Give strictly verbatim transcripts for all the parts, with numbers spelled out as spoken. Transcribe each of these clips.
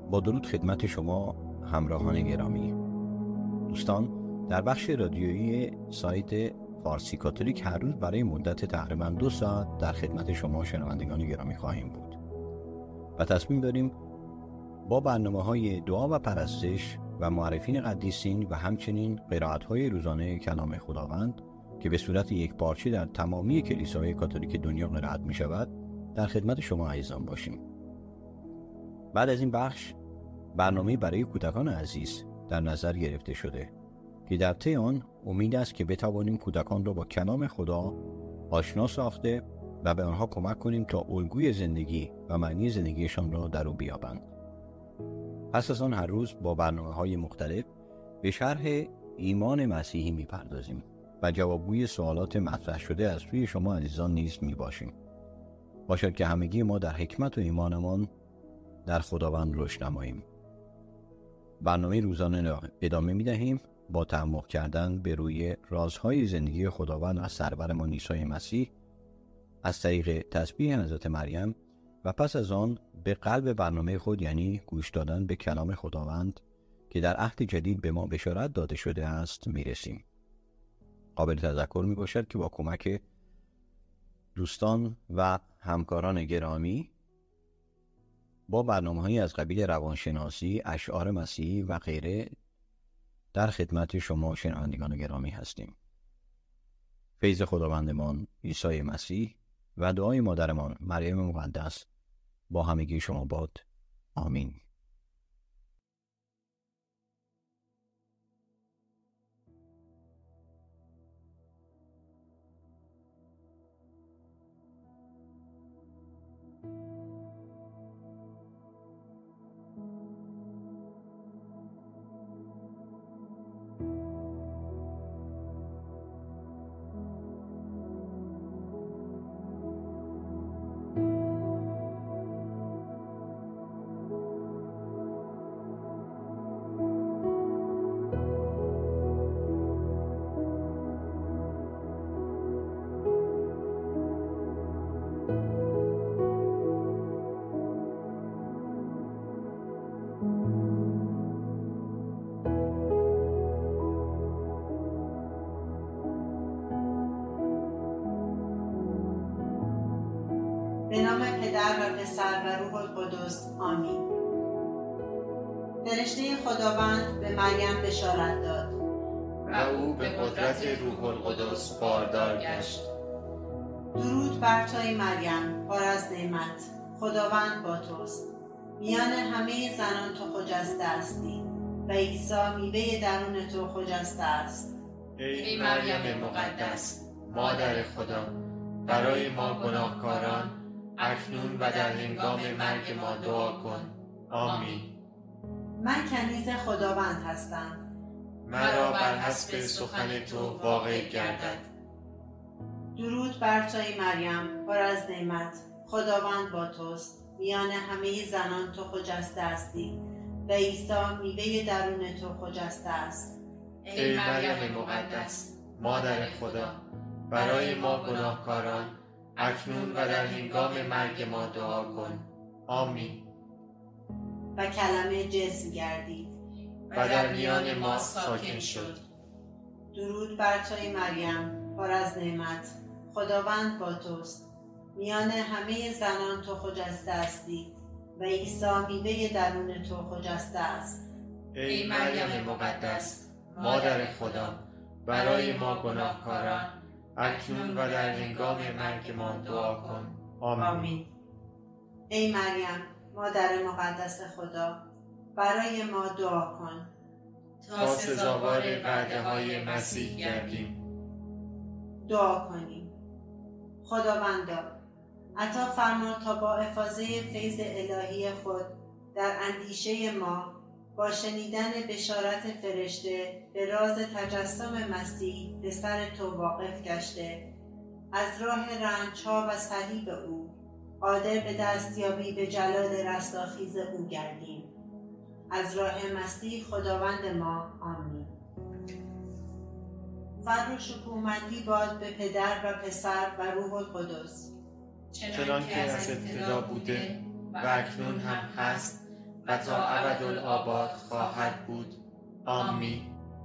با درود خدمت شما همراهان گرامی. دوستان، در بخش رادیویی سایت فارسی کاتولیک هر روز برای مدت تقریبا دو ساعت در خدمت شما شنوندگان گرامی خواهیم بود و تصمیم داریم با برنامه‌های دعا و پرستش و معرفین قدیسین و همچنین قرائت‌های روزانه کلام خداوند که به صورت یک پارچه در تمامی کلیساهای کاتولیک دنیا قرائت می‌شود در خدمت شما عزیزان باشیم. بعد از این بخش برنامه برای کودکان عزیز در نظر گرفته شده که در طی آن امید است که بتوانیم کودکان را با کلام خدا آشنا ساخته و به آنها کمک کنیم تا الگوی زندگی و معنی زندگیشان را در او بیابند. پس از آن هر روز با برنامه‌های مختلف به شرح ایمان مسیحی می‌پردازیم و جوابگوی سوالات مطرح شده از سوی شما عزیزان نیز می‌باشیم. باشد که همگی ما در حکمت و ایمانمان در خداوند رشد نماییم. برنامه روزانه را ادامه می‌دهیم با تعمق کردن به روی رازهای زندگی خداوند از سرورمان عیسی مسیح از طریق تسبیح حضرت مریم و پس از آن به قلب برنامه خود، یعنی گوش دادن به کلام خداوند که در عهد جدید به ما بشارت داده شده است میرسیم. قابل تذکر می باشد که با کمک دوستان و همکاران گرامی با برنامه‌هایی از قبیل روانشناسی، اشعار مسیحی و غیره در خدمت شما شنوندگان گرامی هستیم. فیض خداوندمان عیسی مسیح و دعای مادرمان مریم مقدس با همگی شما باد. آمین. به نام پدر و پسر و روح القدس. آمین. فرشته خداوند به مریم بشارت داد و او به قدرت روح القدس باردار گشت. درود بر توی مریم، پر از نعمت، خداوند با توست. میان همه زنان تو خجسته هستی و عیسی میوه درون تو خجسته است. ای مریم مقدس، مادر خدا، برای ما گناهکاران اکنون و در هنگام مرگ ما دعا کن. آمین. من کنیز خداوند هستم، مرا بر حسب سخن تو واقع گردد. درود بر توی مریم، پر از نعمت، خداوند با توست. میان همه زنان تو خجسته هستی و عیسی میوه درون تو خجسته است. ای مریم مقدس، مادر خدا، برای ما گناهکاران اکنون و در هنگام مرگ ما دعا کن. آمین. و کلمه جسم گردید و در میان ما ساکن شد. درود بر توی مریم، پر از نعمت، خداوند با توست. میان همه زنان تو خجسته هستی و عیسی میوه درون تو خجسته است. ای مریم مقدس، مادر خدا، برای ما گناهکاران اکنون و در هنگام مرگ ما دعا کن. آمین. آمین. ای مریم، مادر مقدس خدا، برای ما دعا کن تا سزاوار وعده های مسیح گردیم. دعا کنیم. خداوندا، عطا فرما تا با افاضه فیض الهی خود در اندیشه ما با شنیدن بشارت فرشته به راز تجسم مسیح پسر تو واقف گشته، از راه رنج‌ها و صلیب او قادر به دستیابی به جلال رستاخیز او گردیم. از راه مسیح خداوند ما. آمین. فر و شکوهمندی باد به پدر و پسر و روح القدس، چنان که از ابتدا بوده و اکنون هم هست و تا ابدالآباد خواهد بود. آمین.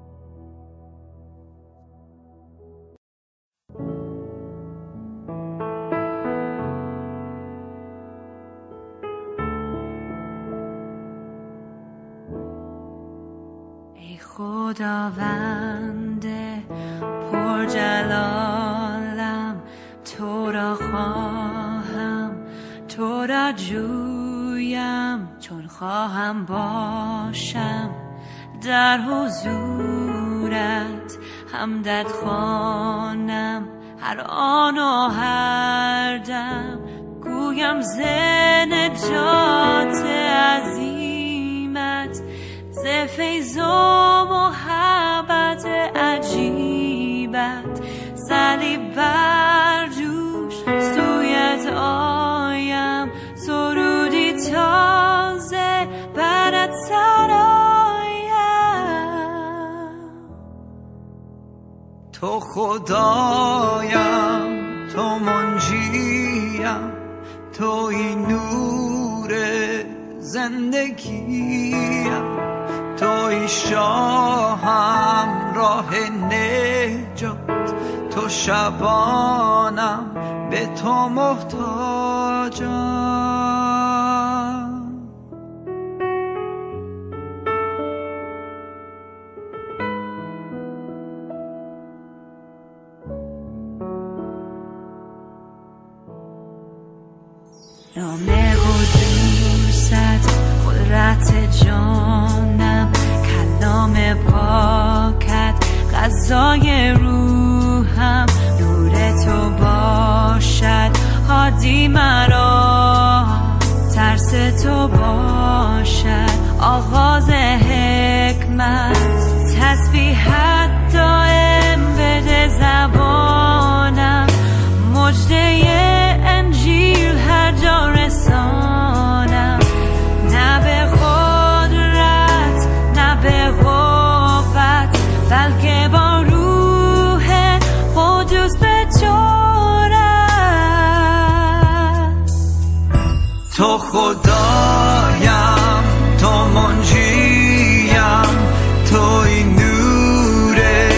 ای خداوند پرجلالم، تو را خواهم، تو را جویم، چون خواهم باشم در حضورت، حمدت خوانم هر آن و هر دم، گویم ز نجات عظیمت، ز فیض و محبت عجیبت، صلیب بر دوش سویت آیم، سرودی تازه برات سرایم. تو خدایم، تو منجیم، توی نور زندگیم، توی شاهم راه نجات، تو شبانم به تو محتاجم. نام قدوست قدرت جانم، کلام پاکت غذای روحم، نور تو باشد هادی مرا، ترس تو باشد آغاز حکمت، تسبیحت دائم بده زبانم، مجده انجیل هر جا رسانم، نه به قدرت نه به قوت، بلکه با روح قدوس به جرأت. تو خدایم، تو منجیم، توی نور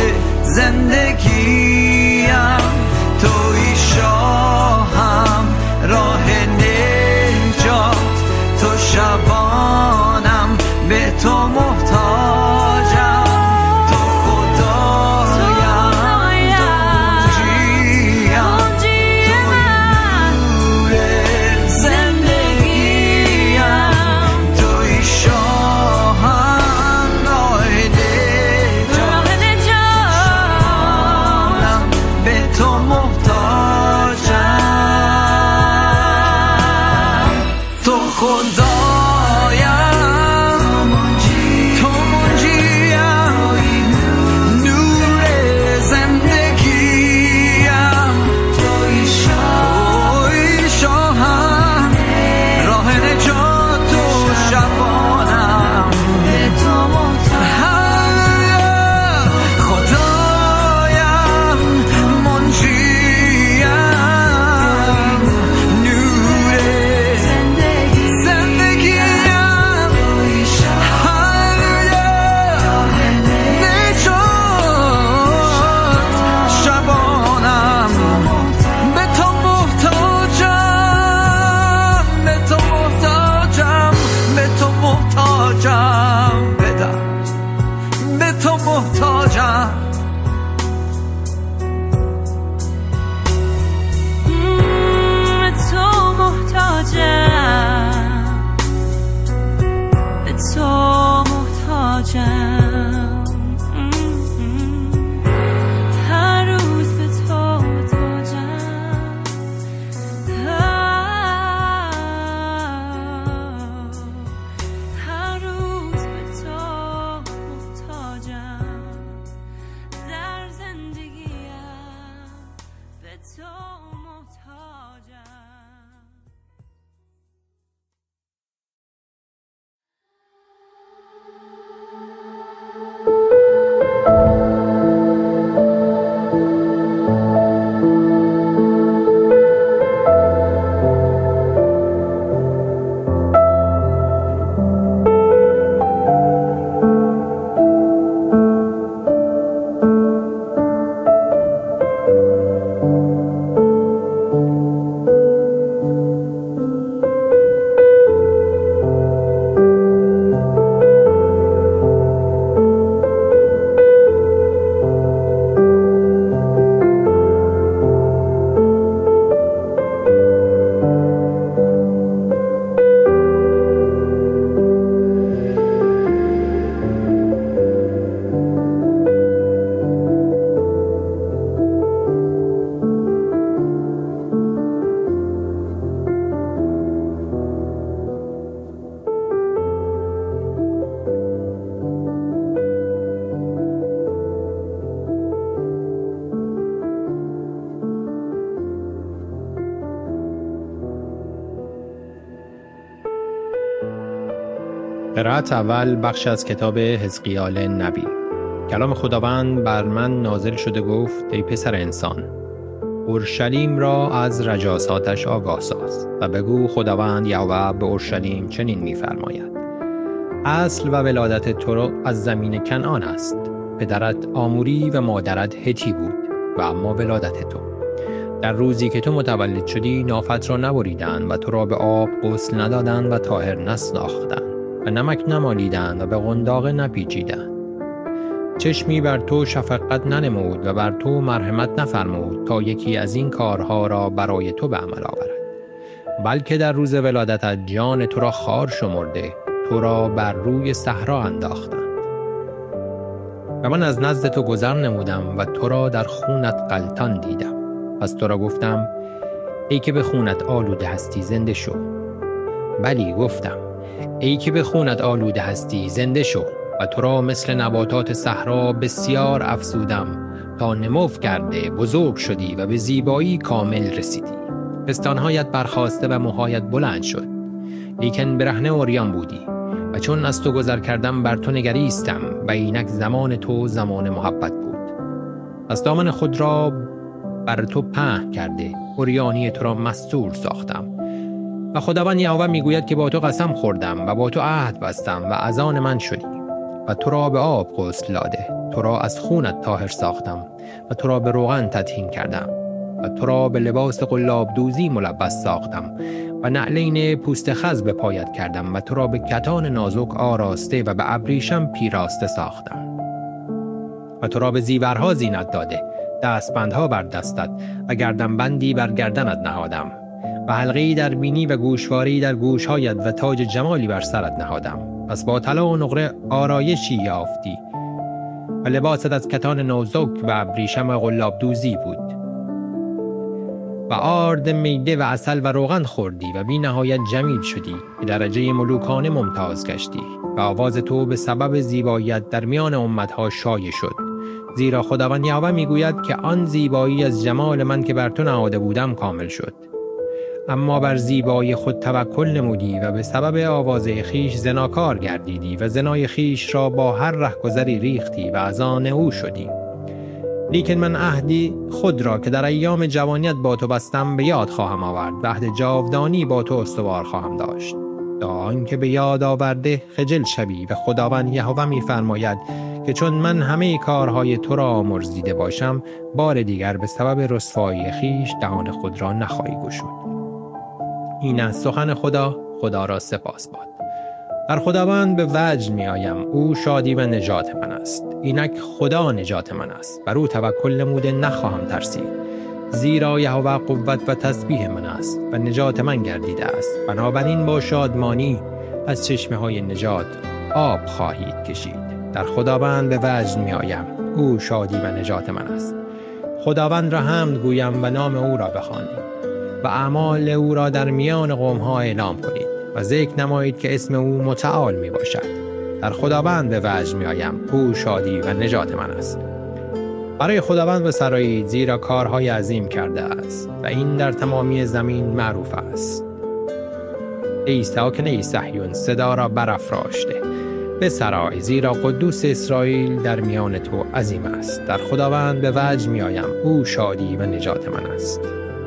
زندگیم، توی شاهم راه نجات، تو شبانم به تو محتاجم. تو خدایم، تو منجیم، توی نور زندگیم، توی شاهم راه نجات، شبانم به تو محتاجم. تو خدایم، تو منجیم، نور زندگیم، توی شاهم راه نجات و شبانم به تو محتاجم. خدایم، منجیم، نور زندگی قرائت اول بخش از کتاب حزقیال نبی. کلام خداوند بر من نازل شده گفت: ای پسر انسان، اورشلیم را از رجاساتش آگاه ساز و بگو خداوند یهوه به اورشلیم چنین می‌فرماید: اصل و ولادت تو از زمین کنعان است. پدرت آموری و مادرت هتی بود و اما ولادت تو در روزی که تو متولد شدی نافت را نبریدند و تو را به آب غسل ندادند و طاهر نساختند و نمک نمالیدند و به قنداق نپیچیدند. چشمی بر تو شفقت ننمود و بر تو مرحمت نفرمود تا یکی از این کارها را برای تو به عمل آورد، بلکه در روز ولادتت جان تو را خوار شمرده تو را بر روی صحرا انداختند. و من از نزد تو گذر نمودم و تو را در خونت غلطان دیدم. پس تو را گفتم: ای که به خونت آلوده هستی زنده شو. بلی گفتم: ای که به خونت آلوده هستی زنده شو و تو را مثل نباتات صحرا بسیار افزودم تا نمو کرده بزرگ شدی و به زیبایی کامل رسیدی. پستانهایت برخاسته و موهایت بلند شد، لیکن برهنه عریان بودی و چون از تو گذر کردم بر تو نگریستم و اینک زمان تو زمان محبت بود. پس دامن خود را بر تو پهن کرده عریانی تو را مستور ساختم. و خداوند یهوه میگوید که با تو قسم خوردم و با تو عهد بستم و از آن من شدی و تو را به آب غسل داده، تو را از خونت طاهر ساختم و تو را به روغن تطهین کردم و تو را به لباس قلاب دوزی ملبس ساختم و نعلین پوست خز به پایت کردم و تو را به کتان نازک آراسته و به ابریشم پیراسته ساختم و تو را به زیورها زینت داده، دستبندها بر دستت و گردنبندی بر گردنت نهادم و حلقه‌ای در بینی و گوشواره‌ای در گوشهایت و تاج جمالی بر سرت نهادم. پس با طلا و نقره آرایشی یافتی و لباست از کتان نازک و ابریشم قلاب دوزی بود و آرد میده و عسل و روغن خوردی و بی نهایت جمیل شدی، به درجه ملوکانه ممتاز گشتی و آواز تو به سبب زیباییت در میان امتها شایع شد. زیرا خداوند یهوه میگوید که آن زیبایی از جمال من که بر تو نهاده بودم کامل شد. اما بر زیبایی خود توکل نمودی و به سبب آواز خیش زناکار گردیدی و زنای خیش را با هر رهگذری ریختی و از آن او شدی. لیکن من عهدی خود را که در ایام جوانیت با تو بستم به یاد خواهم آورد و عهد جاودانی با تو استوار خواهم داشت، تا آنکه به یاد آورده خجل شوی. و خداوند یهوه می‌فرماید که چون من همه کارهای تو را آمرز دیده باشم، بار دیگر به سبب رسوایی خیش دهان خود را نخواهی گشود. این از سخن خدا. خدا را سپاس باد. در خداوند به وجد می آیم، او شادی و نجات من است. اینک خدا نجات من است، بر او توکل نموده نخواهم ترسید. زیرا یهوه قوت و تسبیح من است و نجات من گردیده است. بنابراین با شادمانی از چشمه های نجات آب خواهید کشید. در خداوند به وجد می آیم، او شادی و نجات من است. خداوند را حمد گویم و نام او را بخوانید و اعمال او را در میان قوم‌ها اعلام کنید و ذکر نمایید که اسم او متعال می باشد. در خداوند به وجد می آیم، او شادی و نجات من است. برای خداوند بسرایید، زیرا کارهای عظیم کرده است و این در تمامی زمین معروف است. ای ساکنه صهیون، صدا را برافراشته بسرای، زیرا قدوس اسرائیل در میان تو عظیم است. در خداوند به وجد می آیم، او شادی و نجات من است.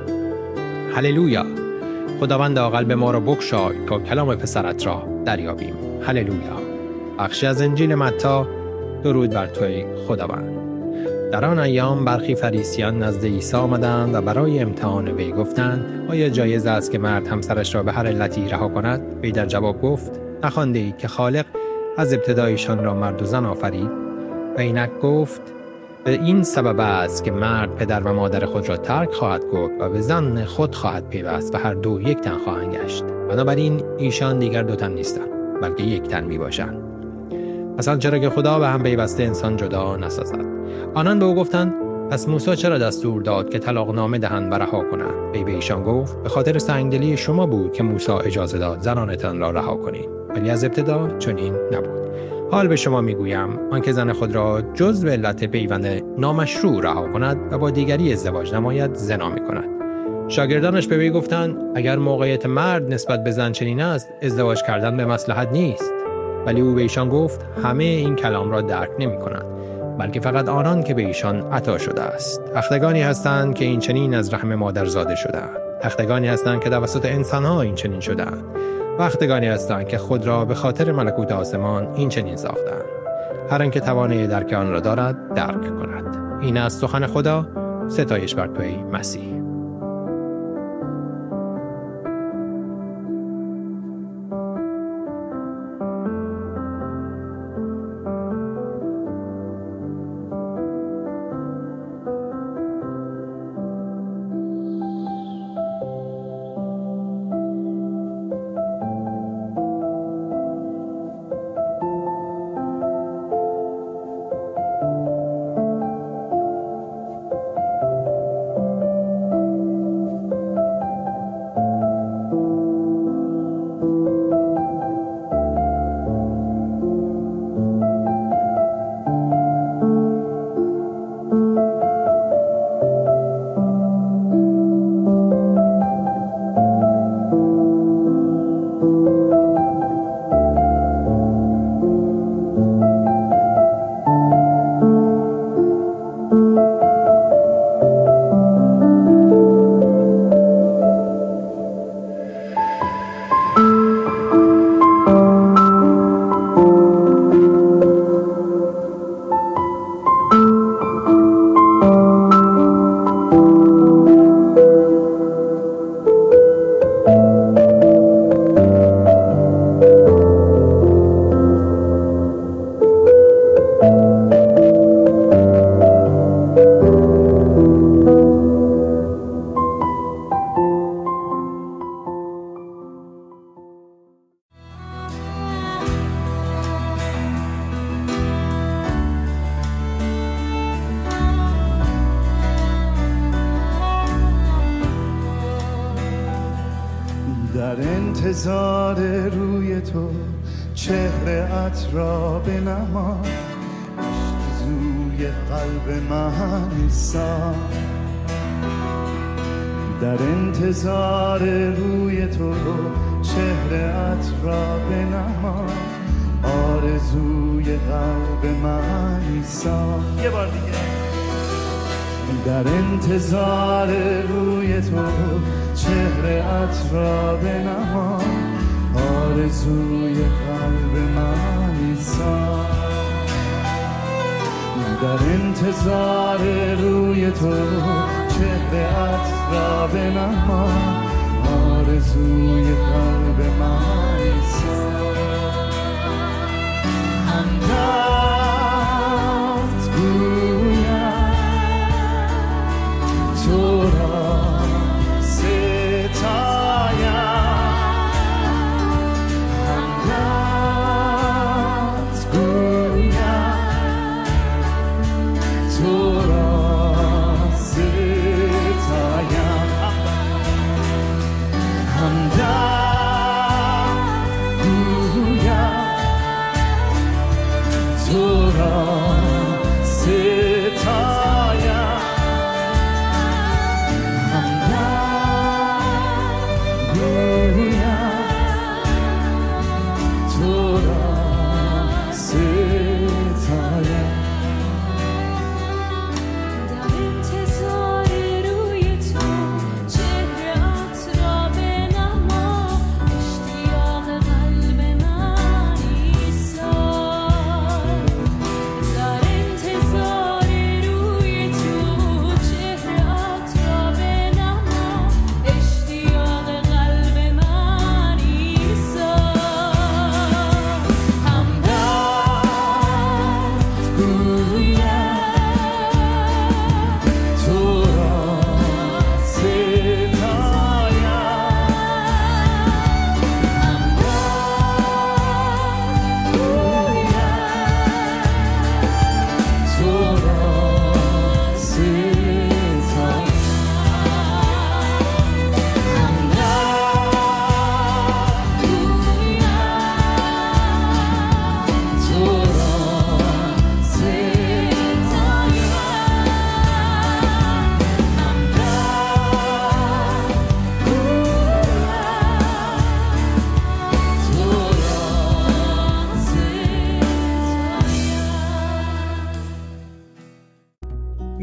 هللویا. خداوند قلب ما را بگشای تا کلام پسرت را دریابیم. هللویا. بخشی از انجیل متی. درود بر توی خداوند. در آن ایام برخی فریسیان نزد عیسی آمدند و برای امتحان وی گفتند: آیا جایز است که مرد همسرش را به هر علتی رها کند؟ وی در جواب گفت: نخوانده اید که خالق از ابتدایشان را مرد و زن آفرید؟ و اینک گفت: به این سبب است که مرد پدر و مادر خود را ترک خواهد گفت و به زن خود خواهد پیوست و هر دو یک تن خواهند گشت. بنابراین ایشان دیگر دو تن نیستند، بلکه یک تن می باشند. پس آنچرا که خدا به هم پیوسته انسان جدا نسازد. آنان به او گفتند: پس موسی چرا دستور داد که طلاق نامه دهند و رها کنند؟ وی به ایشان گفت: به خاطر سنگدلی شما بود که موسی اجازه داد زنانتان را رها کنید، ولی از ابتدا چنین نبود. حال به شما میگویم آنکه زن خود را جز به علت پیوند نامشروع رها کند و با دیگری ازدواج نماید، زنا میکند. شاگردانش به وی گفتند: اگر موقعیت مرد نسبت به زن چنین است، ازدواج کردن به مصلحت نیست. ولی او به ایشان گفت همه این کلام را درک نمی کنند، بلکه فقط آنان که به ایشان عطا شده است. اختگانی هستند که این چنین از رحم مادر زاده شده‌اند، اختگانی هستند که توسط انسان‌ها این چنین شده‌اند، و اختگانی هستند که خود را به خاطر ملکوت آسمان این چنین ساختند. هر آنکه توانایی درک آن را دارد درک کند. این است سخن خدا. ستایش بر توی مسیح. در انتظار روی تو چهره‌ات را بنما، زوی قلب من ایسا. در انتظار روی تو چهره‌ات را بنما، آرزوی قلب من ایسا. یه بار دیگه. در انتظار روی تو چهره‌ات را بنما، آرزوی قلب من ایسا. در انتظار روی تو چهره‌ات را بنما، آرزوی قلب من ایسا. همدرد گویم تو را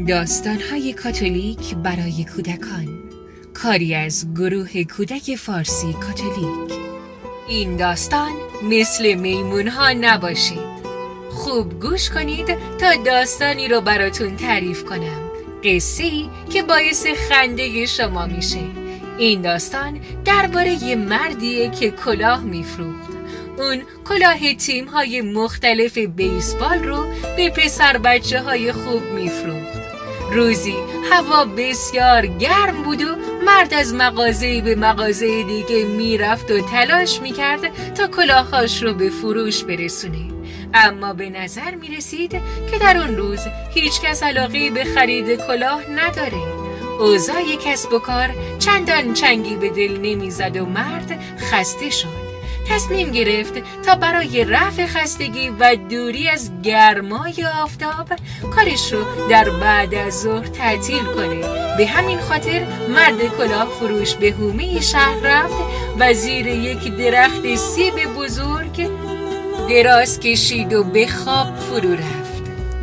داستان‌های کاتولیک برای کودکان، کاری از گروه کودک فارسی کاتولیک. این داستان مثل میمون‌ها نباشید. خوب گوش کنید تا داستانی رو براتون تعریف کنم، قصه‌ای که باعث خنده شما میشه. این داستان درباره یه مردیه که کلاه میفروخت. اون کلاه تیم‌های مختلف بیسبال رو به پسر بچه های خوب میفروخت. روزی هوا بسیار گرم بود و مرد از مغازه به مغازه دیگه میرفت و تلاش میکرد تا کلاهاش رو به فروش برسونه. اما به نظر میرسید که در اون روز هیچ کس علاقه به خرید کلاه نداره. اوضاع کسب و کار چندان چنگی به دل نمیزد و مرد خسته شد. تصمیم گرفت تا برای رفع خستگی و دوری از گرمای آفتاب کارش رو در بعد از ظهر تعطیل کنه. به همین خاطر مرد کلاه فروش به حومه شهر رفت و زیر یک درخت سیب بزرگ دراز کشید و به خواب فرو رفت.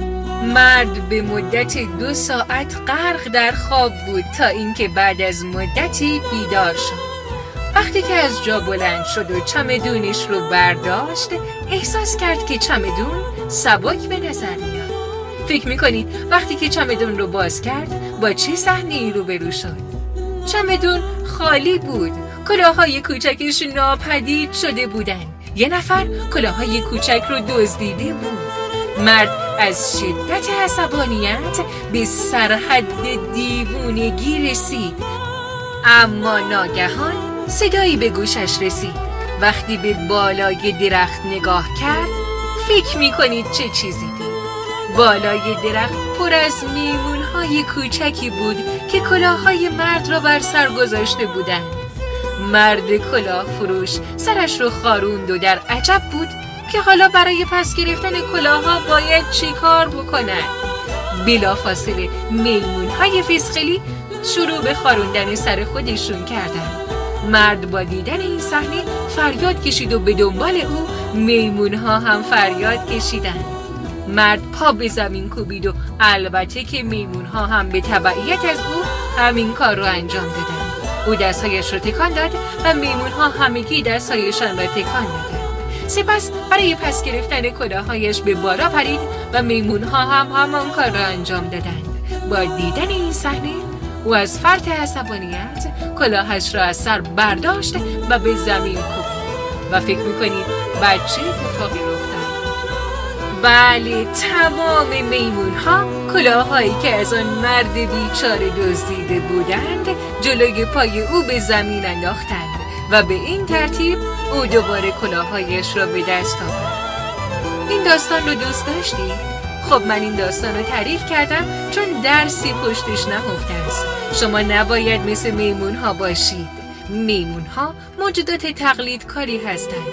مرد به مدت دو ساعت غرق در خواب بود تا اینکه بعد از مدتی بیدار شد. وقتی که از جا بلند شد و چمدونش رو برداشت، احساس کرد که چمدون سبک به نظر میاد. فکر میکنید وقتی که چمدون رو باز کرد با چه صحنه‌ای روبرو شد؟ چمدون خالی بود. کلاههای کوچکش ناپدید شده بودن. یه نفر کلاههای کوچک رو دزدیده بود. مرد از شدت عصبانیت به سرحد دیوونگی رسید. اما ناگهان صدایی به گوشش رسید. وقتی به بالای درخت نگاه کرد، فکر می‌کنید چه چیزی دید؟ بالای درخت پر از میمون‌های کوچکی بود که کلاه‌های مرد را بر سر گذاشته بودند. مرد کلاه فروش سرش رو خاروند و در عجب بود که حالا برای پس گرفتن کلاه‌ها باید چی کار بکنن. بلافاصله میمون‌های فسقلی شروع به خاروندن سر خودشون کردند. مرد با دیدن این صحنه فریاد کشید و به دنبال او میمون‌ها هم فریاد کشیدند. مرد پا به زمین کوبید و البته که میمون‌ها هم به تبعیت از او همین کار رو انجام دادند. او دستایش رو تکان داد و میمون‌ها همگی دستایشان را تکان دادند. سپس برای پس گرفتن کلاهایش به بالا پرید و میمون‌ها هم همان کار را انجام دادند. با دیدن این صحنه او از فرط عصبانیت کلاهش را از سر برداشت و به زمین کوبید. و فکر میکنید بعد چه اتفاقی رخ داد؟ بله، تمام میمون‌ها کلاهایی که از آن مرد بیچاره دزدیده بودند جلوی پای او به زمین انداختند و به این ترتیب او دوباره کلاهایش را به دست آورد. این داستان رو دوست داشتید؟ خب من این داستان رو تعریف کردم چون درسی پشتش نهفته است. شما نباید مثل میمون ها باشید. میمون ها موجودات تقلیدکاری هستند،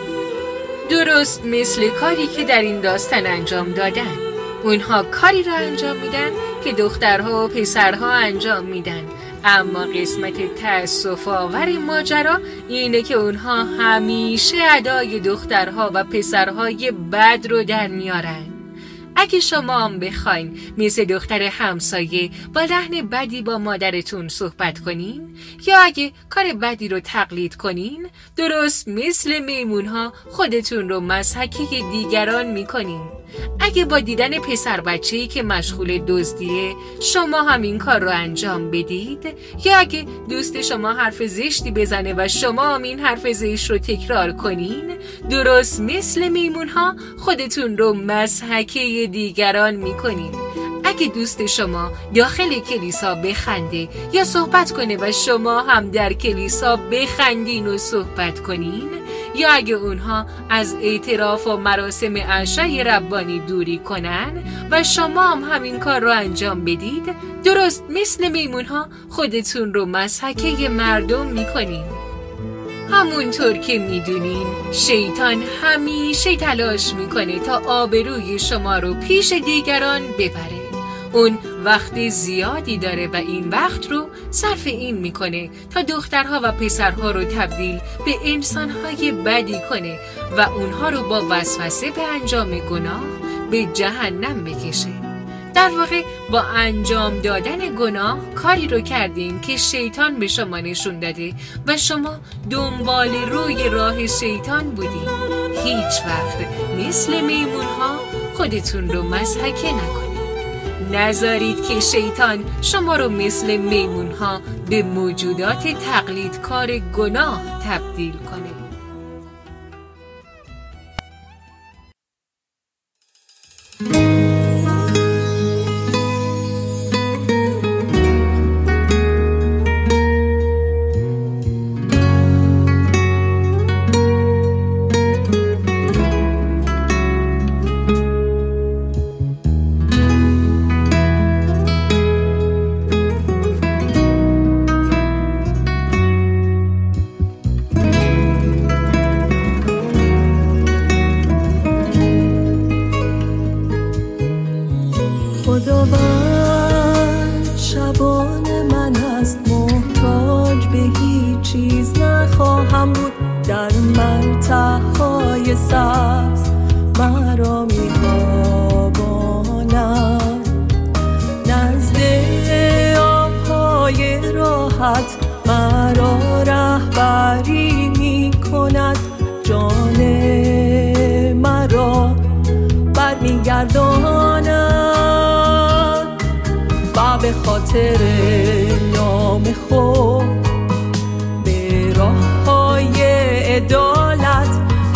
درست مثل کاری که در این داستان انجام دادن. اونها کاری را انجام میدن که دخترها و پسرها انجام میدن. اما قسمت تأسف آور ماجرا اینه که اونها همیشه ادای دخترها و پسرهای بد رو در میارن. اگه شما هم بخواین مثل دختر همسایه با لحن بدی با مادرتون صحبت کنین یا اگه کار بدی رو تقلید کنین، درست مثل میمونها خودتون رو مضحکه دیگران میکنین. اگه با دیدن پسر بچه‌ای که مشغول دزدیه شما هم این کار رو انجام بدید، یا اگه دوست شما حرف زشتی بزنه و شما هم این حرف زشت رو تکرار کنین، درست مثل میمونها خودتون رو مضحکه دیگران میکنین. اگه دوست شما داخل کلیسا بخنده یا صحبت کنه و شما هم در کلیسا بخندین و صحبت کنین، یا اگه اونها از اعتراف و مراسم عشای ربانی دوری کنن و شما هم همین کار رو انجام بدید، درست مثل میمونها خودتون رو مضحکه مردم میکنین. همونطور که میدونین شیطان همیشه تلاش میکنه تا آبروی شما رو پیش دیگران ببره. اون وقت زیادی داره و این وقت رو صرف این میکنه تا دخترها و پسرها رو تبدیل به انسانهای بدی کنه و اونها رو با وسوسه به انجام گناه به جهنم بکشه. در واقع با انجام دادن گناه کاری رو کردین که شیطان به شما نشون داده و شما دنبال روی راه شیطان بودین. هیچ وقت مثل میمون ها خودتون رو مضحکه نکنید. نذارید که شیطان شما رو مثل میمون ها به موجودات تقلیدکار گناه تبدیل کنه. خداوند شبان من است، محتاج به هیچ چیز نخواهم بود. در مرتعهای سبز مرا می‌خواباند، نزد آب‌های راحت مرا رهبری می‌کند. جان مرا برمیگرداند و به خاطر نام خود به راه‌های عدالت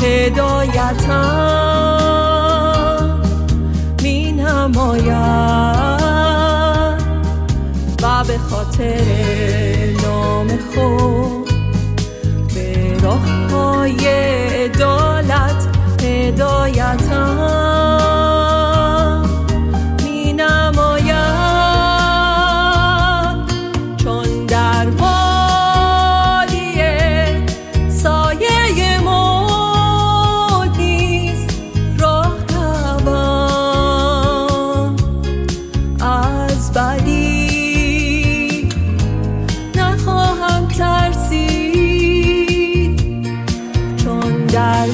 هدایتم می‌نماید و به خاطر نام خود به راه‌های عدالت هدایتم می‌نماید. چون در وادی سایه موت نیست راه روم، از بدی نخواهم ترسید. چون در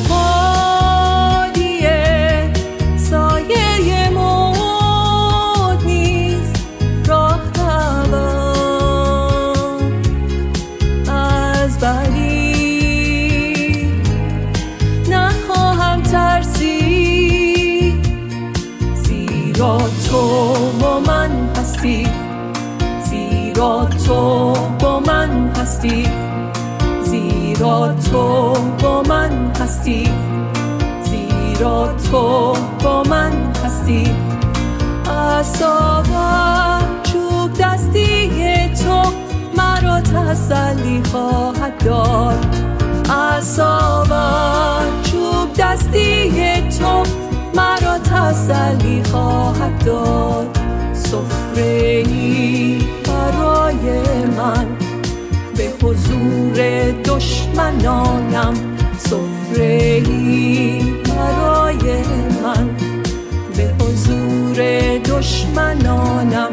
تو با من هستی، زیرا تو با من هستی، زیرا تو با من هستی، زیرا تو با من هستی. عصا و چوب دستی تو مرا تسلی خواهد داد. عصا و چوب دستی تو مرا تسلی خواهد داد. سفره‌ای برای من به حضور دشمنانم، سفره‌ای برای من به حضور دشمنانم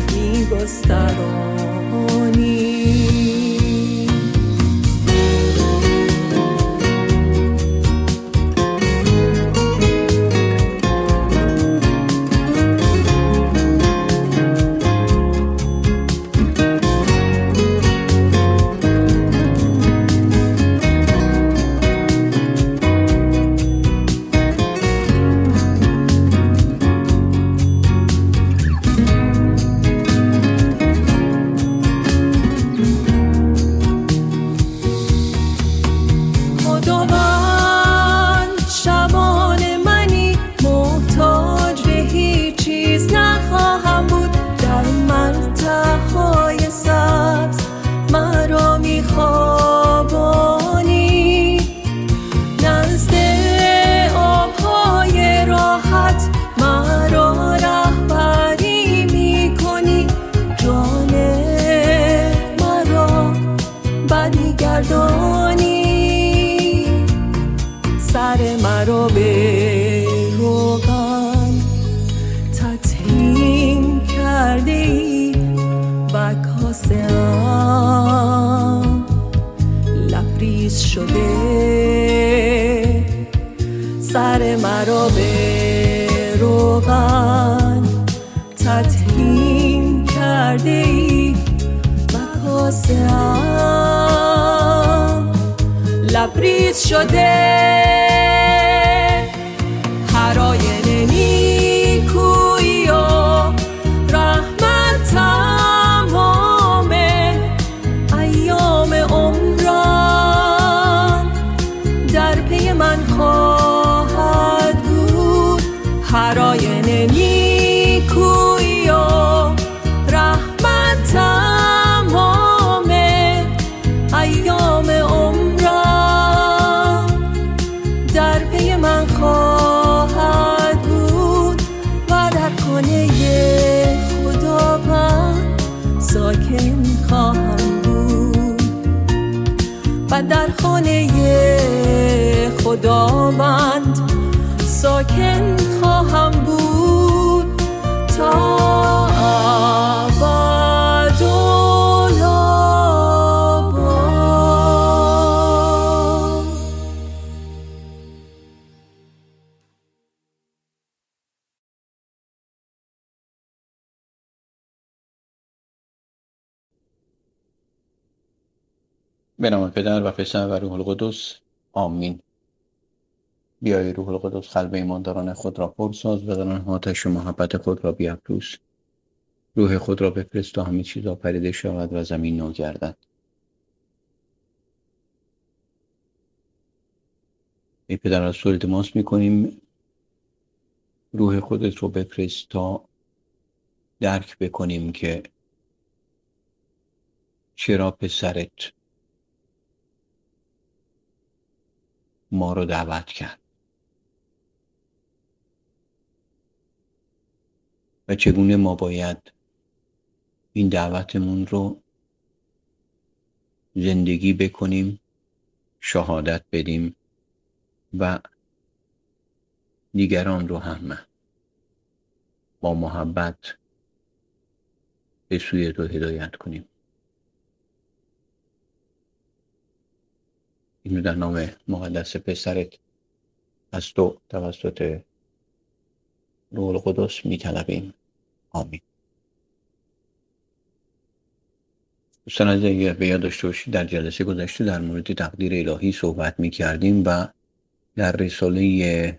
می‌گسترانی. سر مرا به روغن تطهین کرده ای و کاسه‌ام لبریز شده. سر مرا به روغن واسم لبریز شده هر آینه نیکویی و رحمت تمام ایام عمرم در پی من خواهد بود هر آینه نیکویی و رحمت تمام ایام عمرم در پی من خواهد بود و در خانه خداوند ساکن خواهم بود و در خانه خداوند ساکن خواهم بود تا ابدالآباد. به نام پدر و پسر و روح القدس آمین. بیای روح القدس قلب ایمانداران خود را پر ساز و در آنها آتش محبت خود را بیفروز. روح خود را بفرست تا همه چیز آفریده شود و زمین نو گردد. ای پدر از تو التماس می‌کنیم روح خودت رو بفرست تا درک بکنیم که چرا پسرت ما رو دعوت کرد و چگونه ما باید این دعوتمون رو زندگی بکنیم، شهادت بدیم و دیگران رو هم با محبت به سوی تو هدایت کنیم. اینو در نام مقدس پسرت از تو توسط روح القدس می‌طلبیم. آمین. دوستان عزیز، به یاد داشته باشید در جلسه گذشته در مورد تقدیر الهی صحبت می‌کردیم و در رساله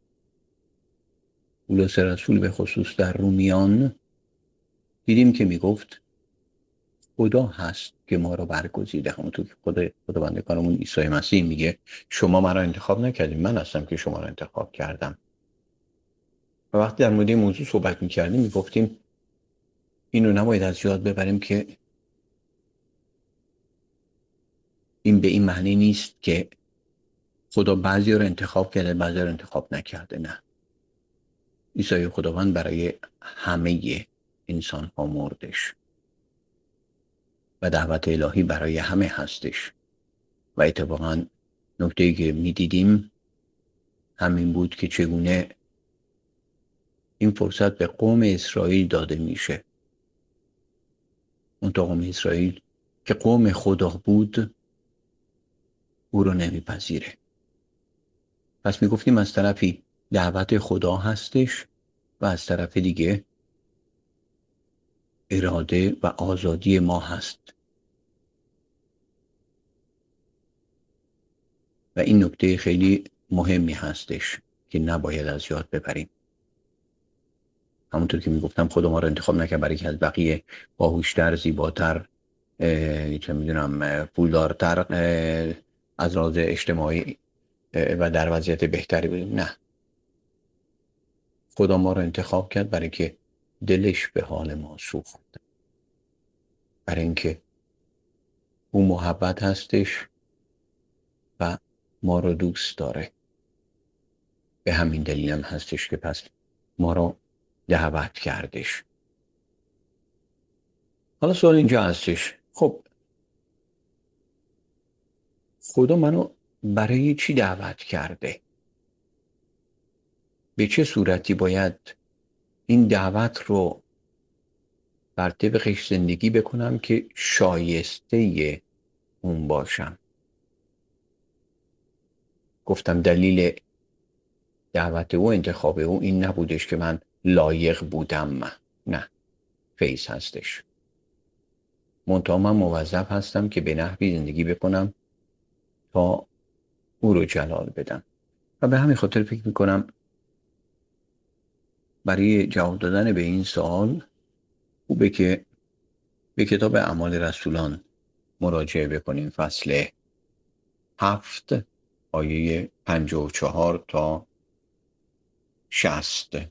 پولس رسول به خصوص در رومیان دیدیم که میگفت خدا هست که ما را برگزیده. همونطور که خود خداوند کارمون عیسی مسیح میگه شما مرا انتخاب نکردید، من هستم که شما را انتخاب کردم. و وقتی در مورد این موضوع صحبت میکردیم میگفتیم اینو نباید از یاد ببریم که این به این معنی نیست که خدا بعضی رو انتخاب کرده بعضی رو انتخاب نکرده. نه، عیسی خداوند برای همه انسان ها مردش و دعوت الهی برای همه هستش. و اتفاقا نکته‌ای که می‌دیدیم همین بود که چگونه این فرصت به قوم اسرائیل داده میشه. اون قوم اسرائیل که قوم خدا بود او رو نمیپذیره. پس میگفتیم از طرفی دعوت خدا هستش و از طرف دیگه اراده و آزادی ما هست. و این نکته خیلی مهمی هستش که نباید از یاد ببریم. همونطور که میگفتم خدا ما رو انتخاب نکرد برای که از بقیه باهوشتر، زیباتر، چه میدونم پولدارتر، از لحاظ اجتماعی و در وضعیت بهتری بودیم. نه، خدا ما رو انتخاب کرد برای که دلش به حال ما سوخت، برای اینکه او محبت هستش و ما رو دوست داره. به همین دلیل هم هستش که پس ما رو دعوت کردش. حالا سوال اینجا هستش، خب خدا منو برای چی دعوت کرده؟ به چه صورتی باید این دعوت رو بر طبقش زندگی بکنم که شایسته اون باشم؟ گفتم دلیل دعوت او، انتخاب او این نبودش که من لایق بودم. من. نه، فیض هستش. منتها من موظف هستم که به نحوی زندگی بکنم تا او رو جلال بدم. و به همین خاطر فکر میکنم برای جواب دادن به این سوال خوبه که به کتاب اعمال رسولان مراجعه بکنیم، فصل هفت آیه پنجاه و چهار تا شصت.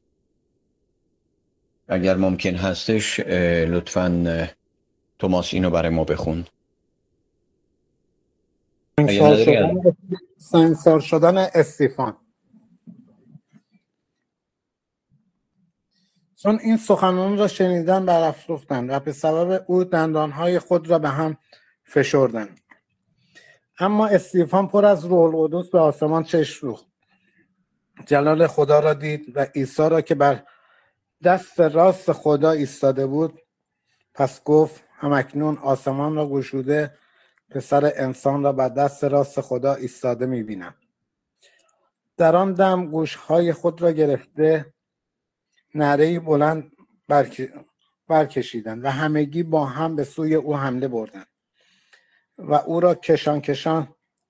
اگر ممکن هستش لطفاً توماس اینو برای ما بخون. سنگسار شدن, سنگسار شدن استیفان. چون این سخنان را شنیدن برافروختند و به سبب او دندانهای خود را به هم فشردند. اما استیفان پر از روح القدس به آسمان چشم دوخت، جلال خدا را دید و عیسی را که بر دست راست خدا ایستاده بود. پس گفت همکنون آسمان را گشوده، پسر انسان را بر دست راست خدا ایستاده می‌بینم. در آن دم گوشهای خود را گرفته نعره‌ای بلند برکشیدند و همگی با هم به سوی او حمله بردند و او را کشان کشان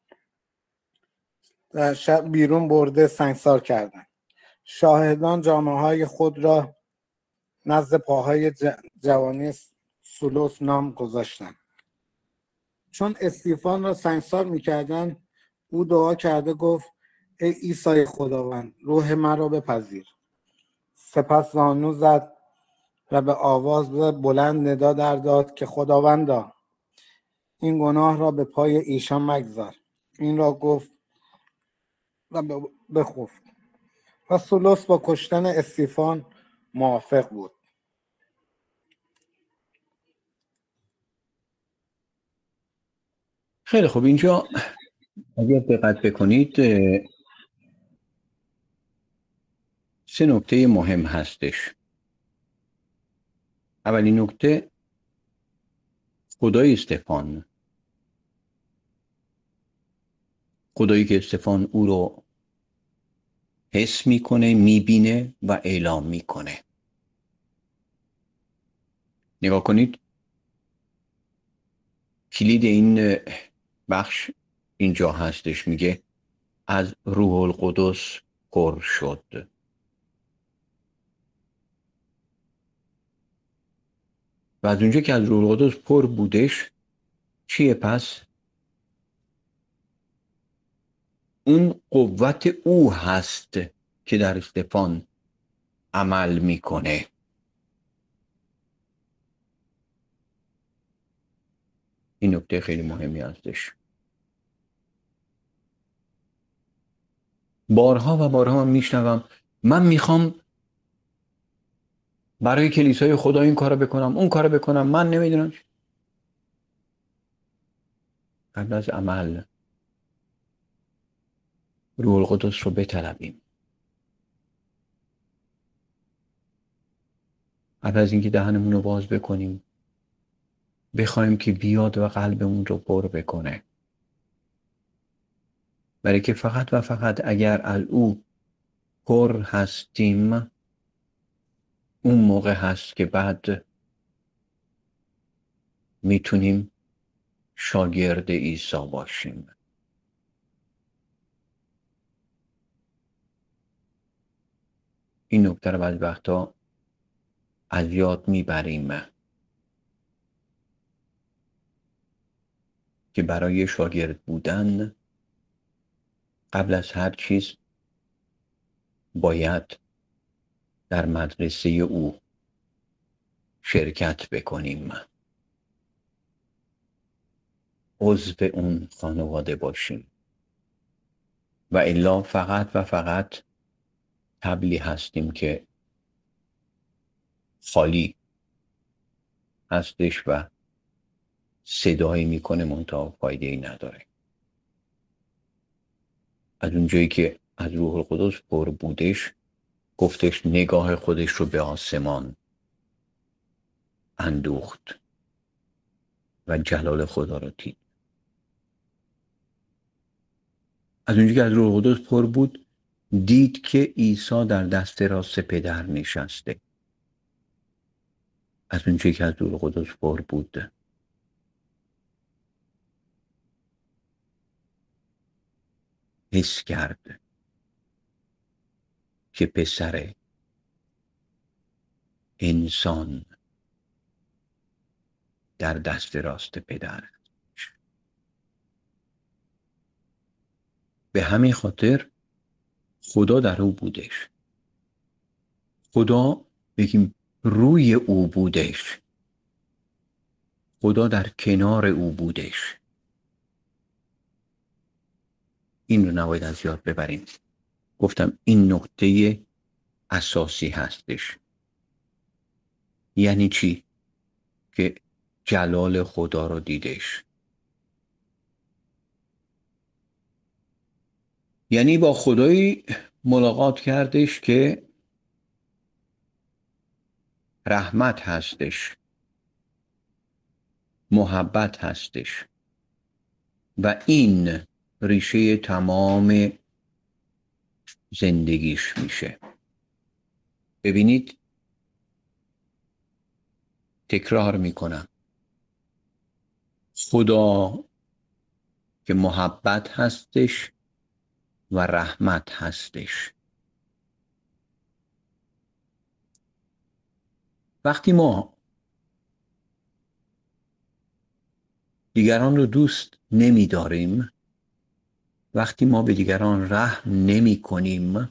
در شب بیرون برده سنگسار کردند. شاهدان جامه‌های خود را نزد پاهای جوانی سولوس نام گذاشتند. چون استیفان را سنگسار می‌کردند، او دعا کرده گفت ای عیسی خداوند، روح من را بپذیر. سپس زانو زد و به آواز بلند ندا در داد که خداوندا، این گناه را به پای ایشان مگذار. این را گفت و بخفت. و سولوس با کشتن استیفان موافق بود. خیلی خوب، اینجا اگر دقت بکنید سه نکته مهم هستش. اولین نکته خدای استفان، خدایی که استفان او رو حس میکنه، میبینه و اعلام میکنه. نگاه کنید، کلید این بخش اینجا هستش، میگه از روح القدس پر شد. و از اونجا که از روح القدس پر بودش چیه پس؟ اون قوت او هست که در استفان عمل میکنه. این نکته خیلی مهمی هستش. بارها و بارها من میشنوم من میخوام برای کلیسای خدا این کارو بکنم، اون کارو بکنم، من نمیدونم. قبل از عمل روح القدس رو بطلبیم. قبل از اینکه دهنمون رو باز بکنیم بخوایم که بیاد و قلبمون رو پر بکنه. برای که فقط و فقط اگر از او پر هستیم اون موقع هست که بعد میتونیم شاگرد عیسی باشیم. این نکته رو بعضی وقتا از یاد میبریم که برای شاگرد بودن قبل از هر چیز باید در مدرسه او شرکت بکنیم، عضو اون خانواده باشیم و الا فقط و فقط طبلی هستیم که خالی هستش و صدایی میکنه منتها فایده ای نداره. از اونجایی که از روح القدس پر بودش گفتش نگاه خودش رو به آسمان اندوخت و جلال خدا رو دید. از اونجایی که از روح القدس پر بود دید که عیسی در دست راست پدر نشسته. از اونجایی که از روح القدس پر بود حس کرد که پسر انسان در دست راست پدر. به همین خاطر خدا در او بودش، خدا بگیم روی او بودش، خدا در کنار او بودش. این رو نباید از یاد ببریم. گفتم این نکته اساسی هستش. یعنی چی؟ که جلال خدا رو دیدش، یعنی با خدایی ملاقات کردش که رحمت هستش، محبت هستش و این ریشه تمام زندگیش میشه. ببینید، تکرار میکنم، خدا که محبت هستش و رحمت هستش. وقتی ما دیگران رو دوست نمی داریم، وقتی ما به دیگران رحم نمی کنیم،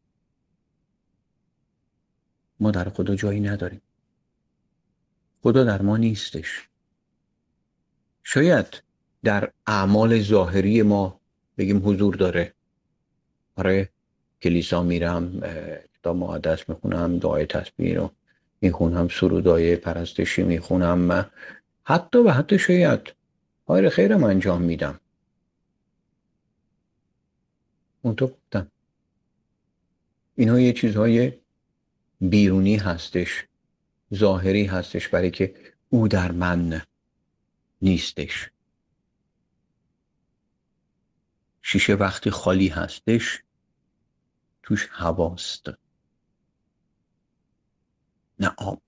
ما در خدا جایی نداریم. خدا در ما نیستش. شاید در اعمال ظاهری ما بگیم حضور داره. آره، کلیسا میرم، کتاب مقدس میخونم، دعای تسبیح رو میخونم، سرودای پرستشی میخونم، حتی و حتی شاید خیر خیرم انجام میدم. اون تو گفتم اینها یه چیزهای بیرونی هستش، ظاهری هستش، برای که او در من نیستش. شیشه وقتی خالی هستش توش هواست، نه آب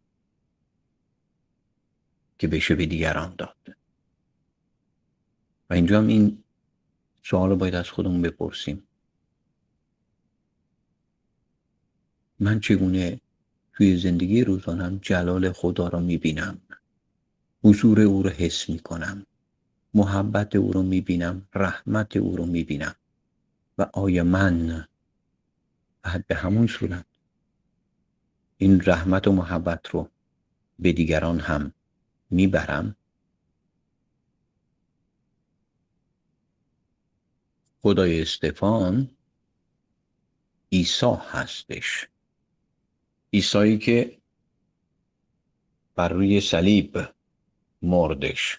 که بشه به دیگران داد. و اینجا هم این سوال رو باید از خودمون بپرسیم، من چگونه توی زندگی روزانم جلال خدا رو میبینم، حضور او رو حس میکنم، محبت او رو میبینم، رحمت او رو میبینم، و آیا من بعد به همون صورت این رحمت و محبت رو به دیگران هم میبرم؟ خدای استفان عیسی هستش، عیسایی که بر روی صلیب مردش،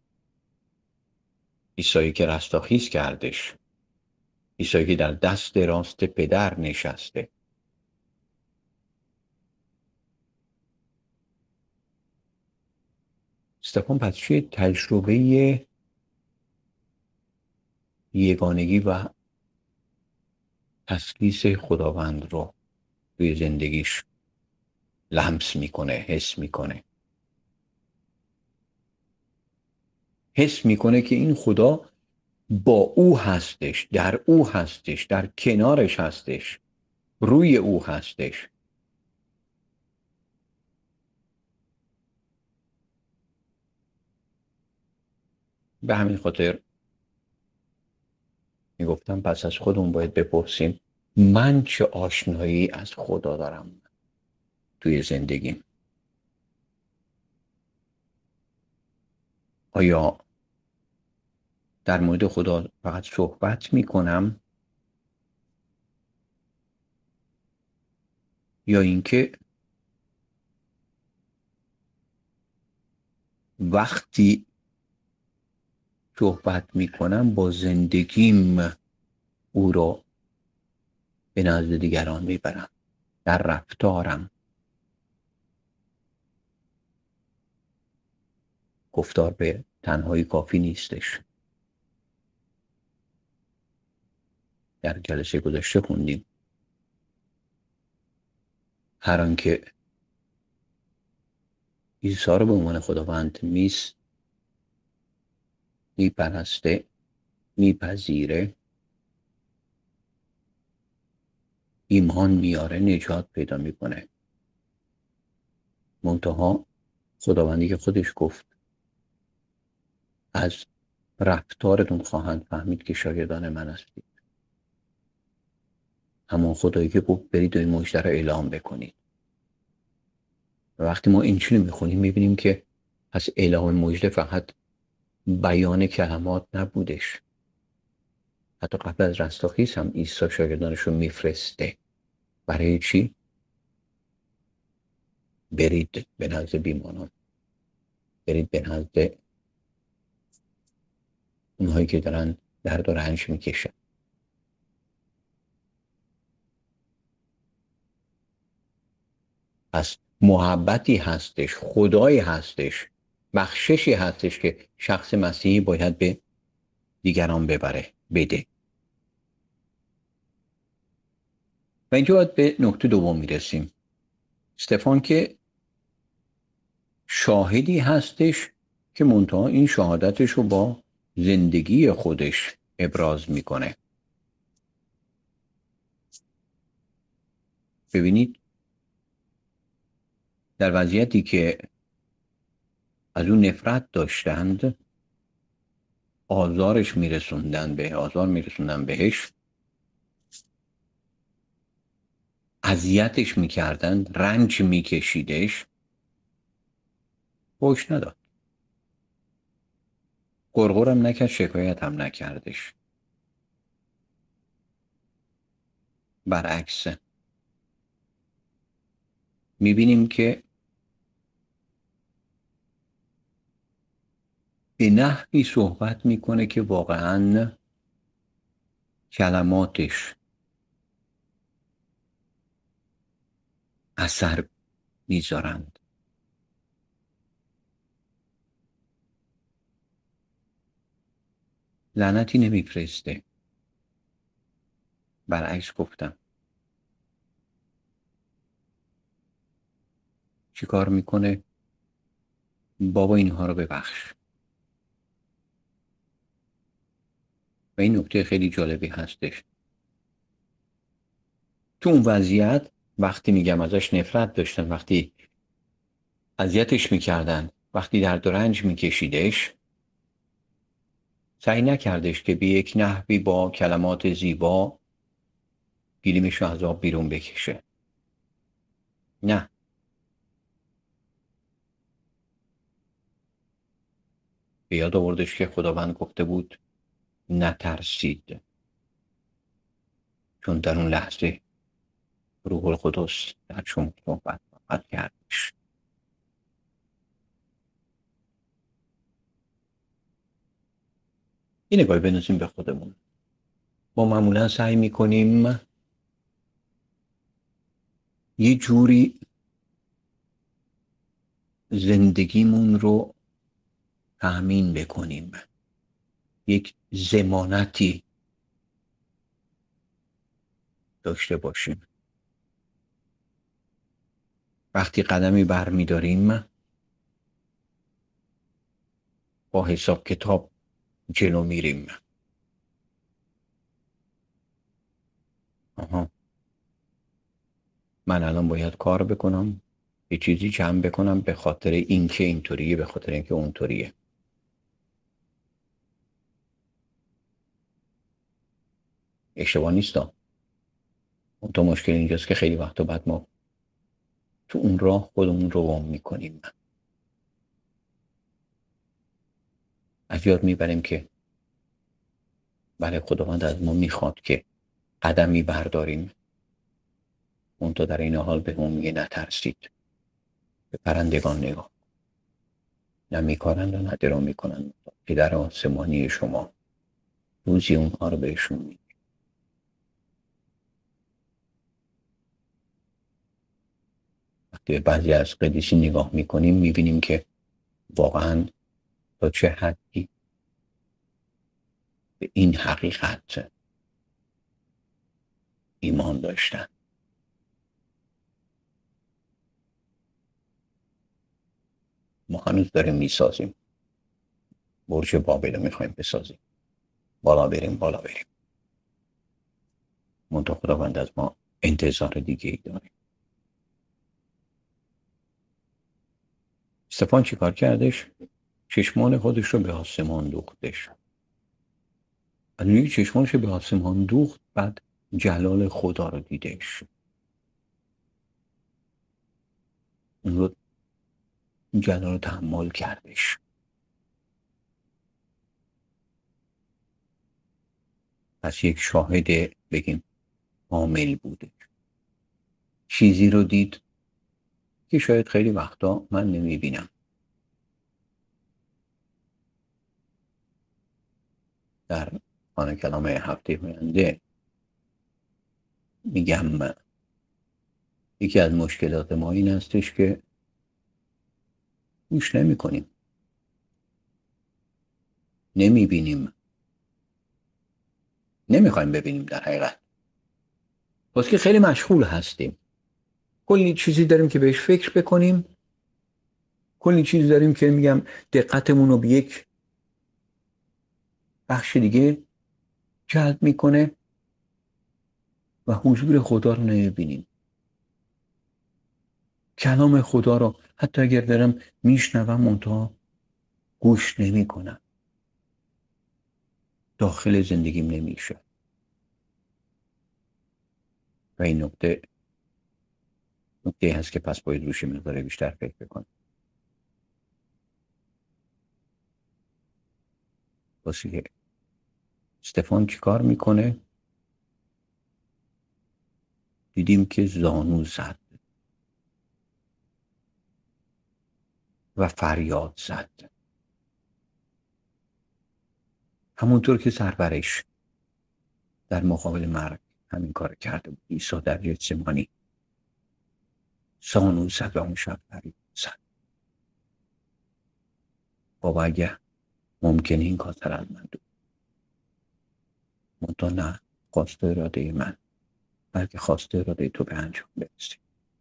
عیسایی که رستاخیز کردش، عیسایی که در دست راست پدر نشسته. استفان پس چه تجربه یگانگی و تسلیس خداوند رو توی زندگیش لمس میکنه، حس میکنه. حس میکنه که این خدا با او هستش، در او هستش، در کنارش هستش، روی او هستش. به همین خاطر میگفتم پس از خودمون باید بپرسیم من چه آشنایی از خدا دارم توی زندگیم. آیا در مورد خدا فقط صحبت میکنم، یا اینکه وقتی صحبت میکنم با زندگیم او رو به نزد دیگران میبرم، در رفتارم. گفتار به تنهایی کافی نیستش. در جلسه گذشته خوندیم هر آنکه عیسی رو به عنوان خداوند میس میپرسته، میپذیره، ایمان میاره نجات پیدا میکنه. منتها خداوندی که خودش گفت از رفتارتون خواهند فهمید که شاگردان من هستید. همون خدایی که گفت برید و این مژده را اعلام بکنید. و وقتی ما اینجوری میخونیم میبینیم که پس اعلام مژده فقط بیان کلمات نبودش. حتی قبل از رستاخیز هم عیسی شاگردانش رو میفرسته. برای چی؟ برید به نزد بیماران، برید به نزد اونهایی که دارن درد و رنج میکشن. پس محبتی هستش، خدایی هستش، بخششی هستش که شخص مسیحی باید به دیگران ببره، بده. و اینجا باید به نکته دوم میرسیم. استفان که شاهدی هستش که منتها این شهادتش رو با زندگی خودش ابراز میکنه. ببینید در وضعیتی که از اون نفرت داشتند، آزارش میرسوندن به آزار میرسوندن بهش، اذیتش میکردن، رنج میکشیدش، گوش نداد، گرگرم نکرد، شکایت هم نکردش. برعکس میبینیم که به نحوی صحبت میکنه که واقعا کلماتش اثر میذارند. لعنتی نمیفرسته، برعکس گفتم. چی کار میکنه؟ بابا اینها رو ببخش. و این نکته خیلی جالبی هستش. تو اون وضعیت وقتی میگم ازش نفرت داشتن، وقتی اذیتش میکردن، وقتی درد و رنج میکشیدش، سعی نکردش که به یک نحوی با کلمات زیبا گلیمش رو از آب بیرون بکشه. نه، به یاد آوردش که خداوند گفته بود نترسید، چون در اون لحظه روح القدس در شما صحبت صحبت کردش. این نگاهی بندازیم به خودمون. ما معمولا سعی میکنیم یه جوری زندگیمون رو تأمین بکنیم، یک ضمانتی داشته باشیم. وقتی قدمی برمی‌داریم با حساب کتاب جلو میریم. آها، من الان باید کار بکنم، یه چیزی جمع بکنم به خاطر اینکه اینطوریه، به خاطر اینکه اونطوریه. اشتباه نیستا. اون تو مشکل اینجاست که خیلی وقتا بعد ما تو اون راه خودمون رو گم میکنیم. از یاد میبریم که بله، خداوند از ما میخواد که قدمی برداریم. اون تو در این حال به اون میگه نترسید، به پرندگان نگاه، نه میکارند و نه درو میکنند، پدر آسمانی شما روزی اونها رو بهشون میده. وقتی به بعضی از قدیسی نگاه میکنیم میبینیم که واقعا تا چه حدی به این حقیقت ایمان داشتن. ما هنوز داریم میسازیم، برج بابل رو میخوایم بسازیم، بالا بریم بالا بریم. منتها خداوند از ما انتظار دیگه ای داریم. استفان چی کار کردش؟ چشمان خودش رو به آسمان دوختش. از روی چشمانش رو به آسمان دوخت، بعد جلال خدا رو دیدش. اون رو جلال رو تحمل کردش. پس یک شاهد بگیم عامل بوده. چیزی رو دید که شاید خیلی وقتا من نمیبینم. در خانه کلام هفته آینده میگم یکی از مشکلات ما این هستش که گوش نمی کنیم، نمی بینیم، نمی خواهیم ببینیم. در حقیقت بس که خیلی مشغول هستیم، کلی چیزی داریم که بهش فکر بکنیم، کلی چیزی داریم که میگم دقتمون رو به یک بخش دیگه جلب میکنه و حضور خدا رو نمی بینیم. کلام خدا رو حتی اگر دارم میشنوم منتها گوش نمی کنم، داخل زندگیم نمیشه. و این نکته نکته هست که پس باید روش مقدار بیشتر فکر بکنم. واسه که استفان چی کار میکنه؟ دیدیم که زانو زد و فریاد زد، همونطور که سرورش در مقابل مرگ همین کار کرده بود. عیسی در گتسمانی زانو زد و اون شب فریاد زد. بابا اگه ممکنه این کار از من دو منطقه نه خواسته اراده من، بلکه خواسته اراده تو به انجام برسی.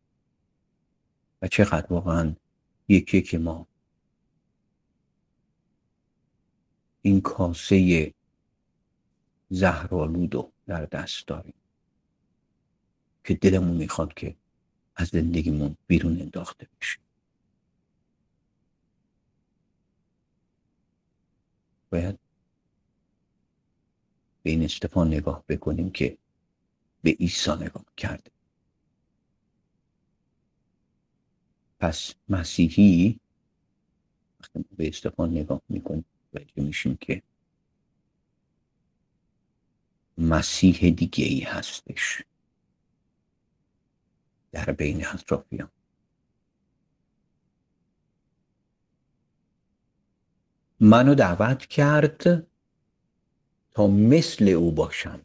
و چقدر واقعا یکی که ما این کاسه زهرآلودو در دست داریم که دلمون میخواد که از زندگیمون بیرون انداخته بشه. باید به این استفان نگاه بکنیم که به عیسی نگاه کرده. پس مسیحی وقتی ما به استفان نگاه میکنیم متوجه میشیم که مسیح دیگه ای هستش در بین اطرافیان. منو دعوت کرد تا مثل او باشم،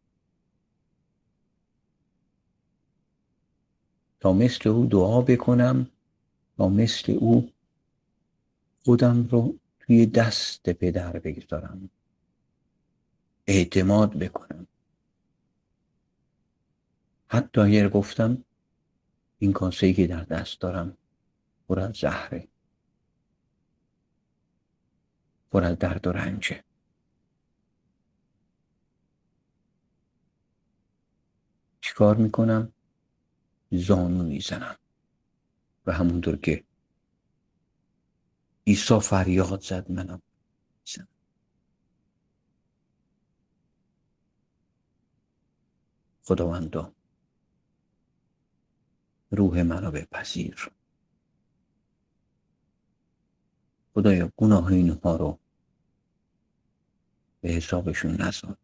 تا مثل او دعا بکنم، تا مثل او خودم رو توی دست پدر بگذارم، اعتماد بکنم. حتی اگر گفتم این کاسه‌ای که در دست دارم پر از زهره، پر از درد و رنجه، چیکار میکنم؟ زانو میزنم و همونطور که عیسی فریاد زد منم میزنم. خداوندا روح منو بپذیر. خدایا گناه اینها رو به حسابشون نذار.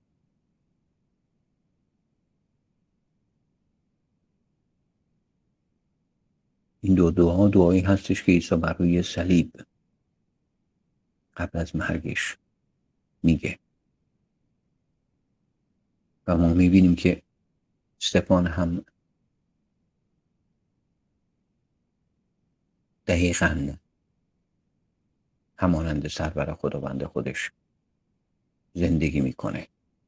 این دو دعا دعایی هستش که عیسی بر روی صلیب قبل از مرگش میگه و ما میبینیم که استفان هم دقیقاً همانند سرور خداوند خودش زندگی میکنه.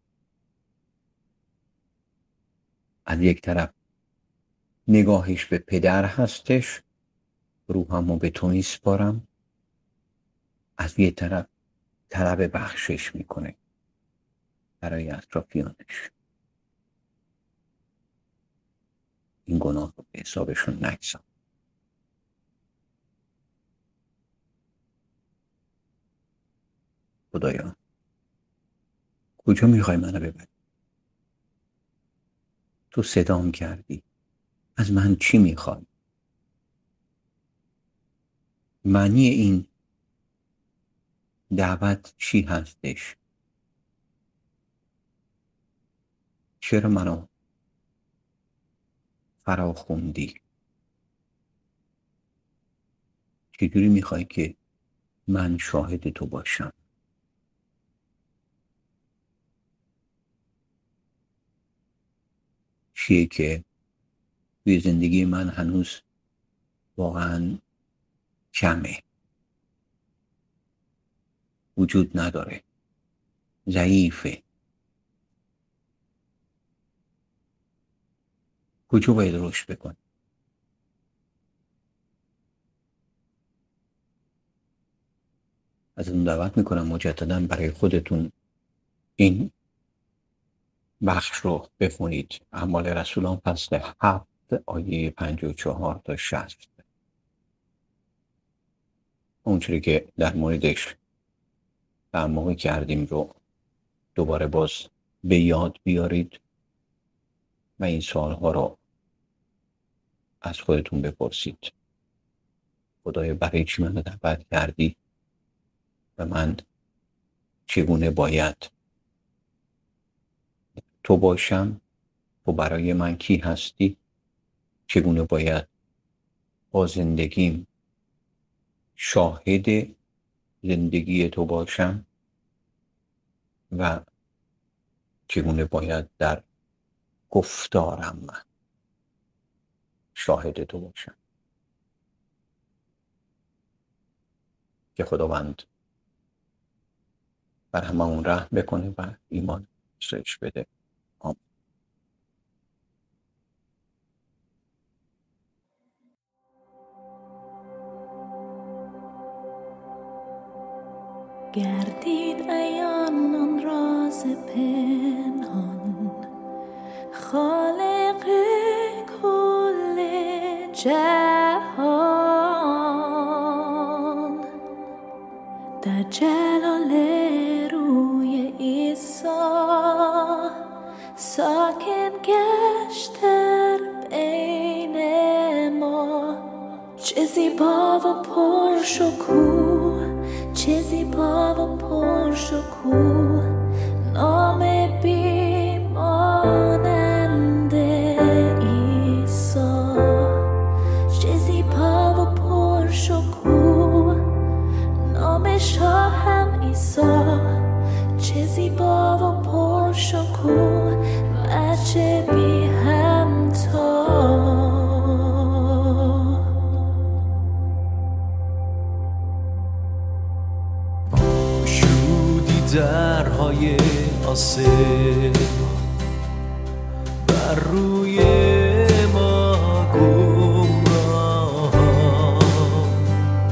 از یک طرف نگاهش به پدر هستش، روحمو به تو میسپارم. از یک طرف طلب بخشش میکنه برای اطرافیانش. این گناه رو به حسابشون نگذار. خدایا کجا میخوای منو ببری؟ تو صدام کردی، از من چی میخوای؟ معنی این دعوت چی هستش؟ چرا منو فرا خوندی؟ چجوری میخوای که من شاهد تو باشم؟ چیه که توی زندگی من هنوز واقعا کمه، وجود نداره، ضعیفه؟ کجا باید رشد بکنم؟ ازتون دعوت میکنم مجددا برای خودتون این بخش رو بخونید. اعمال رسولان فصل هفت آیه پنجاه و چهار تا شصت. اونچوری که در موردش در موقع کردیم رو دوباره باز به یاد بیارید و این سوالها رو از خودتون بپرسید. خدایا برای چی من دعوت کردی و من چگونه باید تو باشم؟ تو برای من کی هستی؟ چگونه باید با زندگیم شاهد زندگی تو باشم و چگونه باید در گفتارم من شاهد تو باشم؟ که خداوند بر هممون رحم بکنه و ایمان افزایش بده. آمین. گردید عیان آن راز پنهان، خالق کل جهان در جلال روی عیسی ساکن گشت در بین ما. چه زیبا و پرشکوه، چه زیبا و پرشکوه نام بیمانند عیسی. چه زیبا و پرشکوه نام شاهم عیسی. چه زیبا و پرشکوه و چه بی همتا. درهای آسمان بر روی ما گمراه،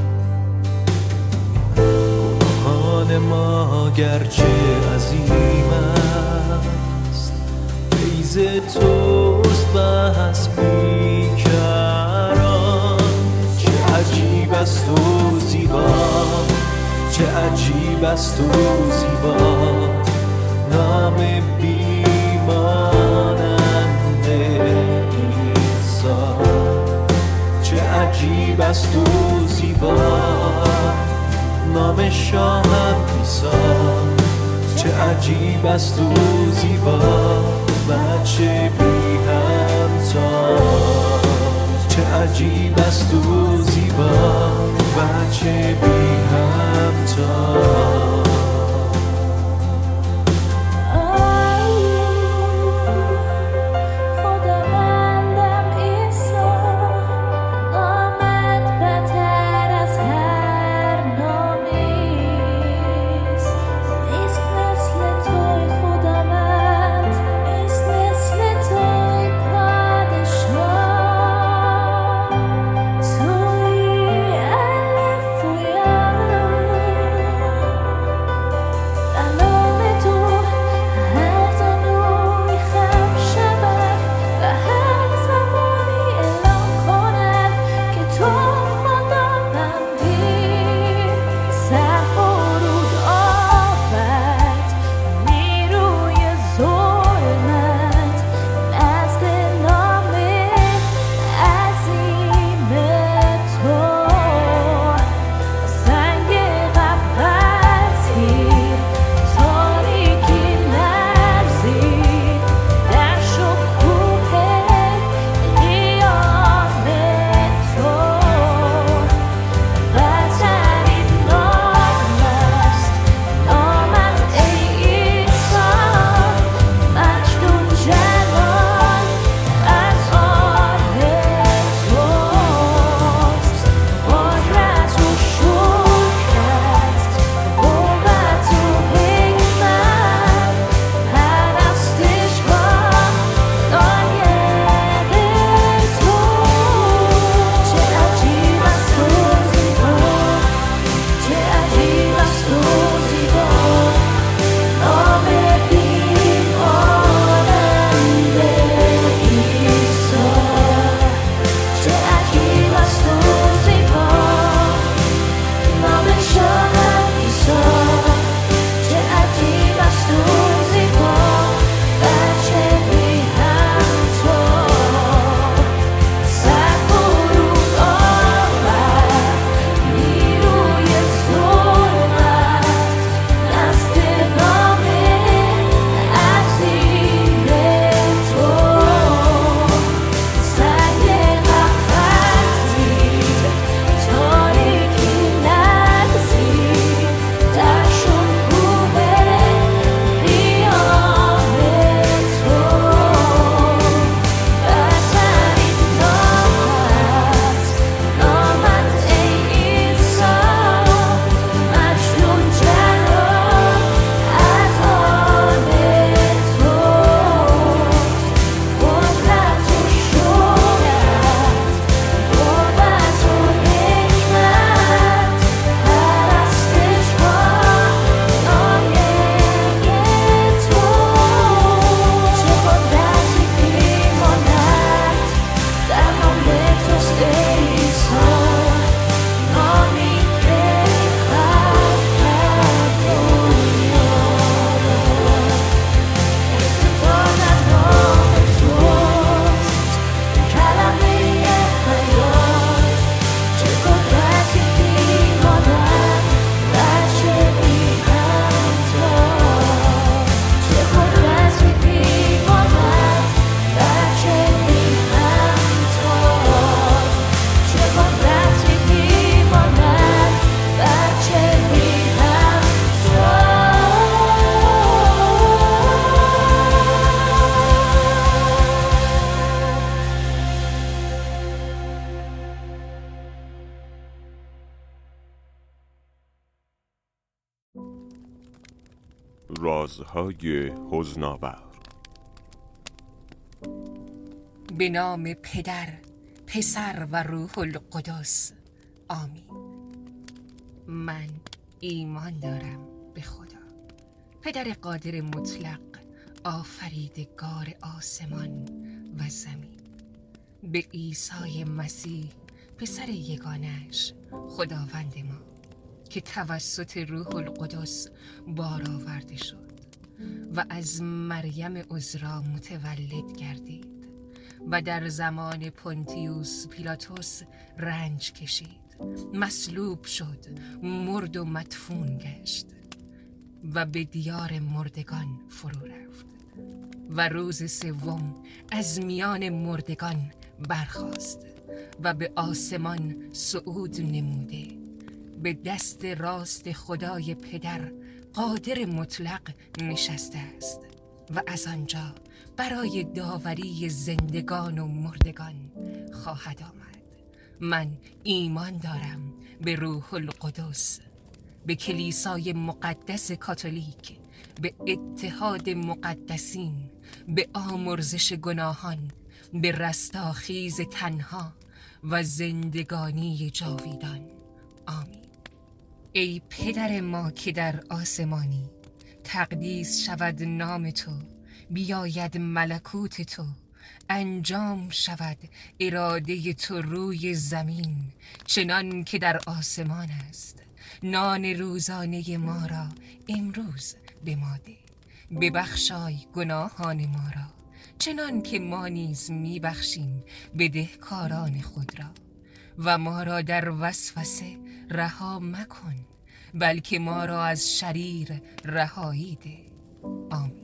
گناهان ما گرچه عظیم است، فیض توست بس بیکران. چه عجیب است و زیبا، چه عجیب است و زیبا نام بیمانند عیسی. چه عجیب است و زیبا نام شاهم عیسی. چه عجیب است و زیبا و چه بی همتا. چه عجیب است و زیبا و چه بی همتا. توی الف و یا رازهای حزن‌آور. به نام پدر، پسر و روح القدس، آمین. من ایمان دارم به خدا، پدر قادر مطلق، آفریدگار آسمان و زمین، به عیسی مسیح پسر یگانش خداوند ما که توسط روح القدس بار آورده شد و از مریم عذرا متولد گردید و در زمان پونتیوس پیلاتوس رنج کشید، مصلوب شد، مرد و مدفون گشت و به دیار مردگان فرو رفت و روز سوم از میان مردگان برخاست و به آسمان صعود نموده، به دست راست خدای پدر قادر مطلق نشسته است و از آنجا برای داوری زندگان و مردگان خواهد آمد. من ایمان دارم به روح القدس، به کلیسای مقدس کاتولیک، به اتحاد مقدسین، به آمرزش گناهان، به رستاخیز تنها و زندگانی جاویدان. آمین. ای پدر ما که در آسمانی، تقدیس شود نام تو، بیاید ملکوت تو، انجام شود اراده تو روی زمین چنان که در آسمان است. نان روزانه ما را امروز به ما ده، ببخشای گناهان ما را چنان که ما نیز میبخشیم بدهکاران خود را، و ما را در وسوسه رها مکن، بلکه ما را از شریر رهایی ده. آمین.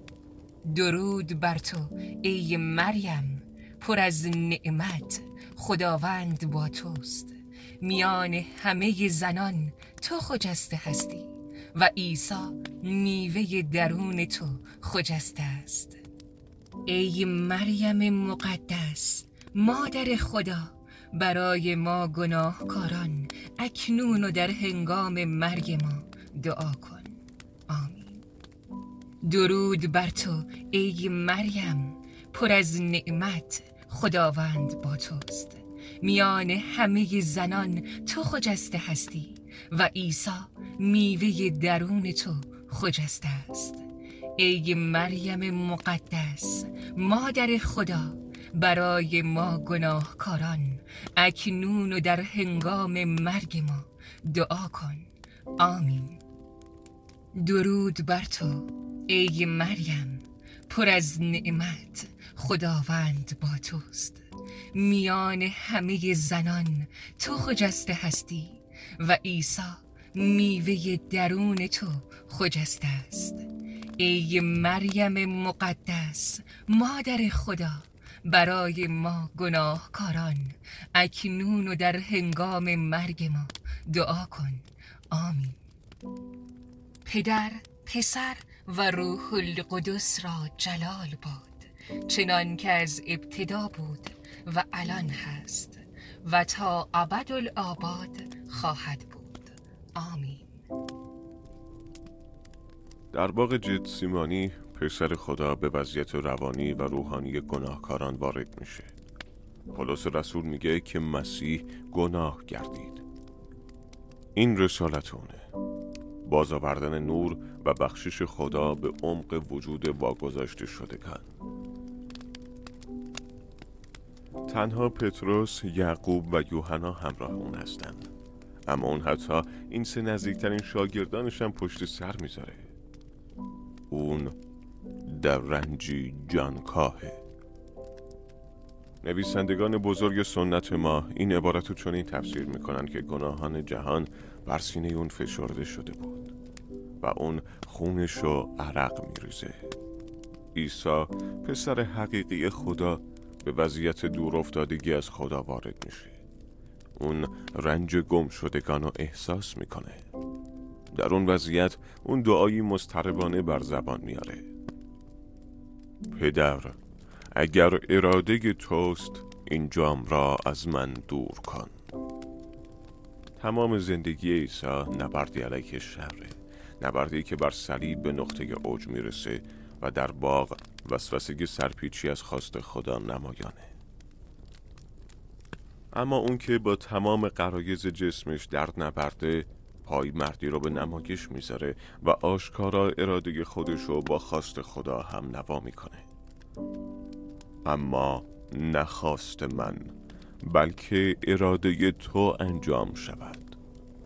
درود بر تو ای مریم، پر از نعمت، خداوند با توست. میان همه زنان تو خجسته هستی و عیسی میوه درون تو خجسته است. ای مریم مقدس، مادر خدا، برای ما گناهکاران اکنون و در هنگام مرگ ما دعا کن. آمین. درود بر تو ای مریم، پر از نعمت، خداوند با توست. میان همه زنان تو خجسته هستی و عیسی میوه درون تو خجسته است. ای مریم مقدس، مادر خدا، برای ما گناهکاران اکنون و در هنگام مرگ ما دعا کن. آمین. درود بر تو ای مریم، پر از نعمت، خداوند با توست. میان همه زنان تو خجسته هستی و عیسی میوه درون تو خجسته است. ای مریم مقدس، مادر خدا، برای ما گناهکاران اکنون و در هنگام مرگ ما دعا کن. آمین. پدر، پسر و روح القدس را جلال باد، چنان که از ابتدا بود و الان هست و تا ابدالآباد خواهد بود. آمین. در باغ جتسیمانی پسر خدا به وضعیت روانی و روحانی گناهکاران وارد میشه. پولس رسول میگه که مسیح گناه گردید. این رسالت اونه، بازآوردن نور و بخشش خدا به عمق وجود واگذاشته شدگان. تنها پتروس، یعقوب و یوحنا همراه اون هستند، اما اون حتی این سه نزدیکترین شاگردانش هم پشت سر میذاره. اون در رنجی جانکاهه. نویسندگان بزرگ سنت ما این عبارت رو چنین تفسیر میکنن که گناهان جهان بر سینه اون فشرده شده بود و اون خونش رو عرق میریزه. عیسی پسر حقیقی خدا به وضعیت دور افتادگی از خدا وارد میشه. اون رنج گم شدگان رو احساس میکنه. در اون وضعیت اون دعایی مضطربانه بر زبان میاره: پدر، اگر اراده توست این جام را از من دور کن. تمام زندگی عیسی نبردی علیه شره، نبردی که بر صلیب به نقطه اوج میرسه و در باغ وسوسه سرپیچی از خواست خدا نمایانه. اما اون که با تمام غرایز جسمش درد نبرده، پای مردی رو به نمایش میذاره و آشکارا اراده خودش رو با خواست خدا هم نوا میکنه. اما نخواست من، بلکه اراده تو انجام شود.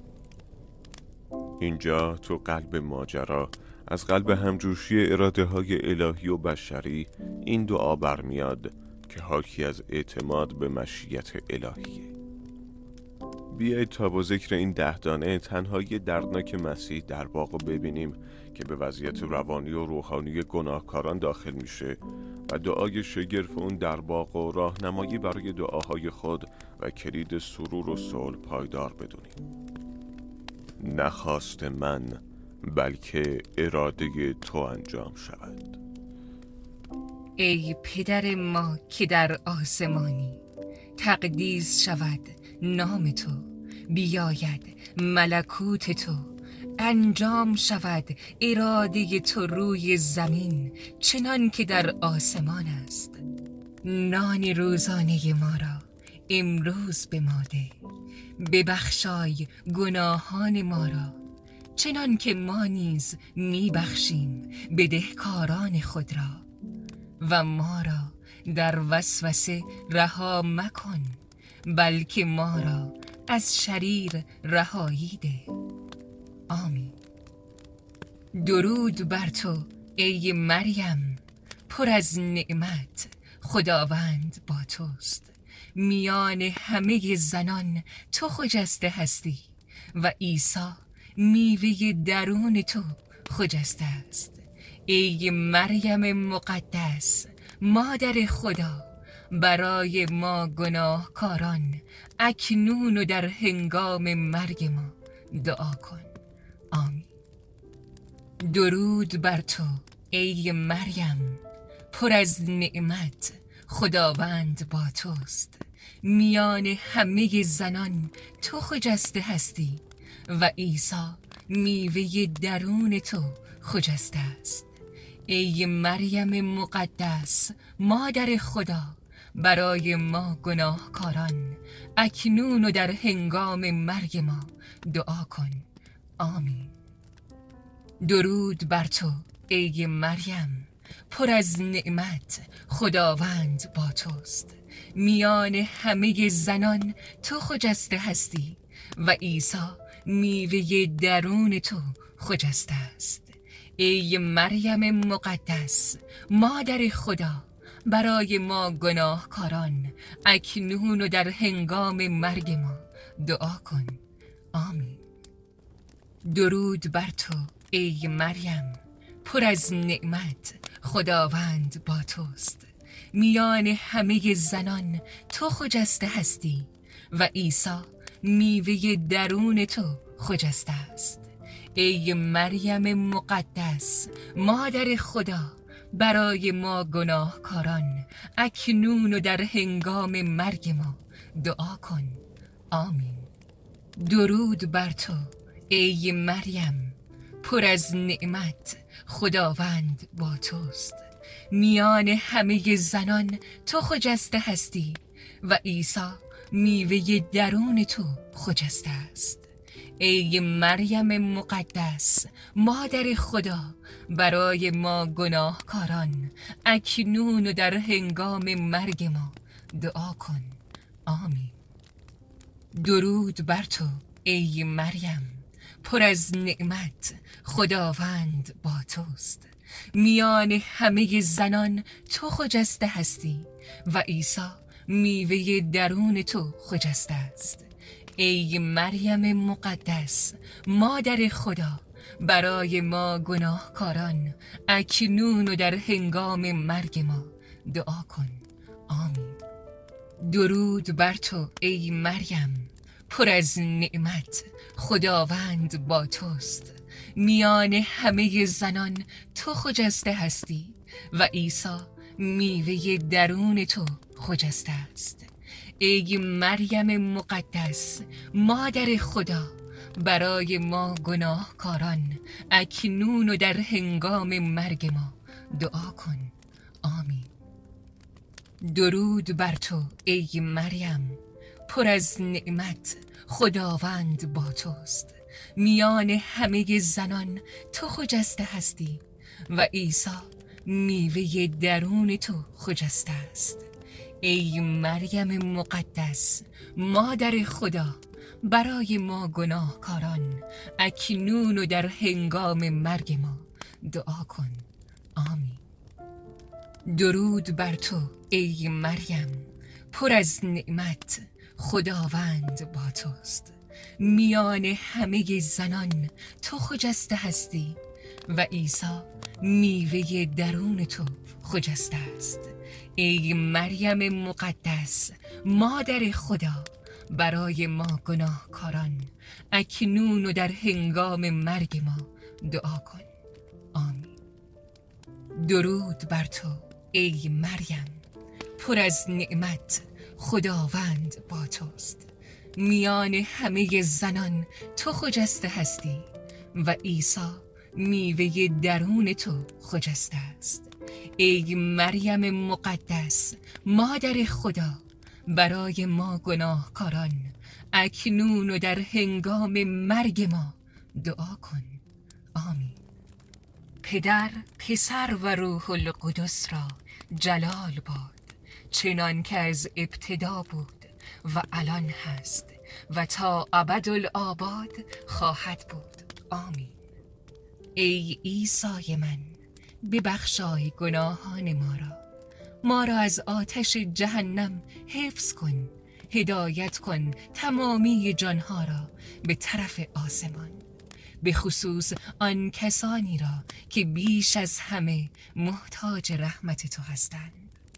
اینجا تو قلب ماجرا، از قلب همجوشی اراده های الهی و بشری، این دعا برمیاد که حاکی از اعتماد به مشیت الهیه. بیایید تا با ذکر این ده دانه تنهایی دردناک مسیح در باغ رو ببینیم که به وضعیت روانی و روحانی گناهکاران داخل میشه و دعای شگرف اون در باغ و راهنمایی برای دعاهای خود و کلید سرور و صلح پایدار بدونیم. نخواست من، بلکه اراده تو انجام شود. ای پدر ما که در آسمانی، تقدیس شود نام تو، بیاید ملکوت تو، انجام شود اراده تو روی زمین چنان که در آسمان است. نان روزانه ما را امروز به ما ده، ببخشای گناهان ما را چنان که ما نیز میبخشیم بدهکاران خود را، و ما را در وسوسه رها مکن، بلکه ما را از شریر رهایی ده. آمین. درود بر تو ای مریم، پر از نعمت، خداوند با توست. میان همه زنان تو خجسته هستی و عیسی میوه درون تو خجسته است. ای مریم مقدس، مادر خدا، برای ما گناهکاران اکنون و در هنگام مرگ ما دعا کن. آمین. درود بر تو ای مریم، پر از نعمت، خداوند با توست. میان همه زنان تو خجسته هستی و عیسی میوه درون تو خجسته است. ای مریم مقدس، مادر خدا، برای ما گناهکاران اکنون و در هنگام مرگ ما دعا کن. آمین. درود بر تو ای مریم، پر از نعمت، خداوند با توست. میان همه زنان تو خجسته هستی و عیسی میوه درون تو خجسته است. ای مریم مقدس، مادر خدا، برای ما گناهکاران اکنون و در هنگام مرگ ما دعا کن. آمین. درود بر تو ای مریم، پر از نعمت، خداوند با توست. میان همه زنان تو خجسته هستی و عیسی میوه درون تو خجسته است. ای مریم مقدس، مادر خدا، برای ما گناهکاران اکنون و در هنگام مرگ ما دعا کن. آمین. درود بر تو ای مریم، پر از نعمت، خداوند با توست. میان همه زنان تو خجسته هستی و عیسی میوه درون تو خجسته است. ای مریم مقدس، مادر خدا، برای ما گناهکاران اکنون و در هنگام مرگ ما دعا کن. آمین. درود بر تو ای مریم، پر از نعمت، خداوند با توست. میان همه زنان تو خجسته هستی و عیسی میوه درون تو خجسته است. ای مریم مقدس، مادر خدا، برای ما گناهکاران اکنون و در هنگام مرگ ما دعا کن. آمین. درود بر تو ای مریم، پر از نعمت، خداوند با توست. میان همه زنان تو خجسته هستی و عیسی میوه درون تو خجسته است. ای مریم مقدس، مادر خدا، برای ما گناهکاران اکنون و در هنگام مرگ ما دعا کن. آمین. درود بر تو ای مریم، پر از نعمت، خداوند با توست. میان همه زنان تو خجسته هستی و عیسی میوه درون تو خجسته است. ای مریم مقدس، مادر خدا، برای ما گناهکاران اکنون و در هنگام مرگ ما دعا کن. آمین. درود بر تو ای مریم، پر از نعمت، خداوند با توست. میان همه زنان تو خجسته هستی و عیسی میوه درون تو خجسته است. ای مریم مقدس، مادر خدا، برای ما گناهکاران اکنون و در هنگام مرگ ما دعا کن. آمین. درود بر تو ای مریم، پر از نعمت، خداوند با توست. میان همه زنان تو خجسته هستی و عیسی میوه درون تو خجسته است. ای مریم مقدس، مادر خدا، برای ما گناهکاران اکنون و در هنگام مرگ ما دعا کن. آمین. پدر، پسر و روح القدس را جلال باد، چنان که از ابتدا بود و الان هست و تا ابدالآباد خواهد بود. آمین. ای عیسی من، ببخشای گناهان ما را، ما را از آتش جهنم حفظ کن، هدایت کن تمامی جانها را به طرف آسمان، به خصوص آن کسانی را که بیش از همه محتاج رحمت تو هستند.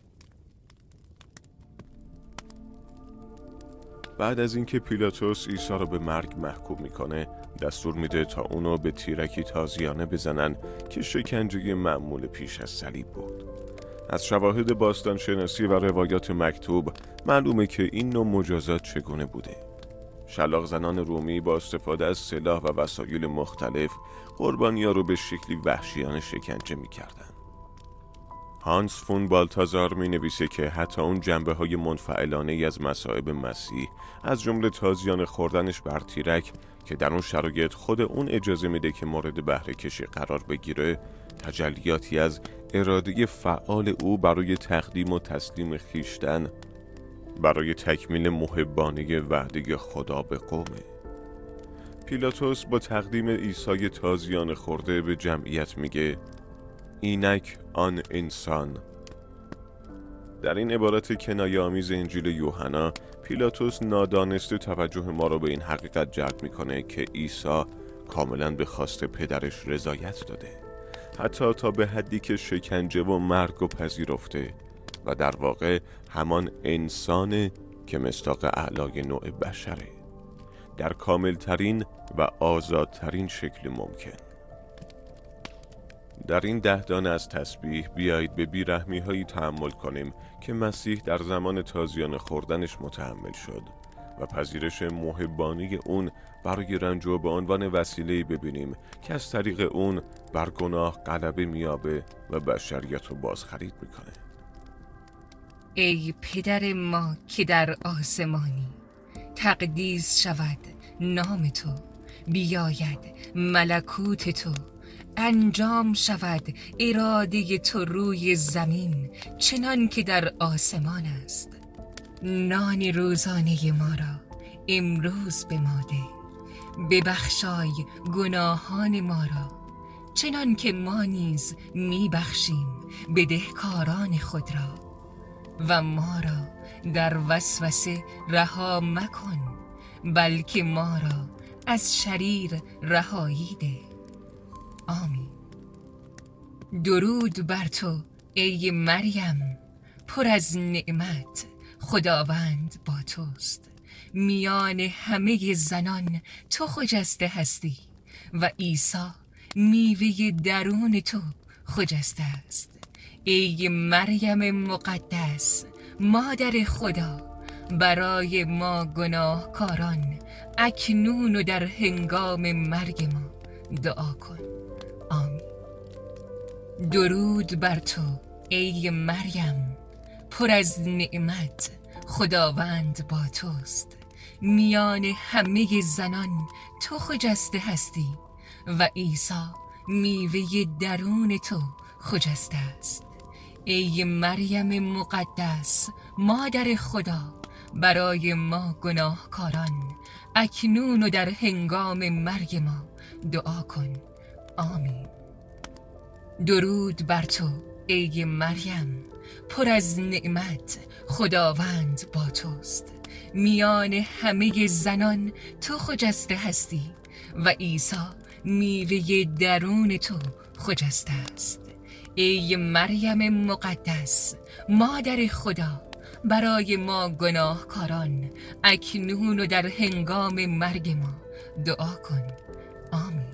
بعد از اینکه پیلاطس عیسی را به مرگ محکوم میکنه، دستور میده تا اونو به تیرکی تازیانه بزنن که شکنجه معمول پیش از صلیب بود. از شواهد باستانشناسی و روایات مکتوب معلومه که این نوع مجازات چگونه بوده. شلاق زنان رومی با استفاده از سلاح و وسایل مختلف قربانی‌ها رو به شکلی وحشیانه شکنجه میکردن. هانس فون بالتازار می نویسه که حتی اون جنبه های منفعلانه ای از مصائب مسیح، از جمله تازیانه خوردنش بر تیرک که در اون شرایط خود اون اجازه میده که مورد بهره کشی قرار بگیره، تجلیاتی از اراده فعال او برای تقدیم و تسلیم خیشتن برای تکمیل محبانه وعده خدا به قومه. پیلاطس با تقدیم عیسی تازیانه خورده به جمعیت میگه اینک آن انسان. در این عبارت کنایه‌آمیز انجیل یوحنا، پیلاطس نادانسته توجه ما را به این حقیقت جلب میکنه که عیسی کاملا به خواست پدرش رضایت داده، حتی تا به حدی که شکنجه و مرگ و پذیرفته و در واقع همان انسانه که مصداق اعلای نوع بشره، در کاملترین و آزادترین شکل ممکن. در این ده دانه از تسبیح بیایید به بیرحمی هایی تأمل کنیم که مسیح در زمان تازیانه خوردنش متحمل شد و پذیرش محبانه اون برای رنج و به عنوان وسیله‌ای ببینیم که از طریق اون بر گناه غلبه میابه و بشریت رو بازخرید میکنه. ای پدر ما که در آسمانی، تقدیس شود نام تو، بیاید ملکوت تو، انجام شود اراده تو روی زمین چنان که در آسمان است. نان روزانه ما را امروز به ما ده، ببخشای گناهان ما را چنان که ما نیز میبخشیم بدهکاران خود را، و ما را در وسوسه رها مکن، بلکه ما را از شریر رهایی ده. آمین. درود بر تو ای مریم، پر از نعمت، خداوند با توست. میان همه زنان تو خجسته هستی و عیسی میوه درون تو خجسته است. ای مریم مقدس، مادر خدا، برای ما گناهکاران اکنون و در هنگام مرگ ما دعا کن. آمین. درود بر تو ای مریم، پر از نعمت، خداوند با توست. میان همه زنان تو خجسته هستی و عیسی میوه درون تو خجسته است. ای مریم مقدس، مادر خدا، برای ما گناهکاران اکنون و در هنگام مرگ ما دعا کن. آمین. درود بر تو ای مریم، پر از نعمت، خداوند با توست. میان همه زنان تو خجسته هستی و عیسی میوه درون تو خجسته است. ای مریم مقدس، مادر خدا، برای ما گناهکاران اکنون و در هنگام مرگ ما دعا کن. آمین.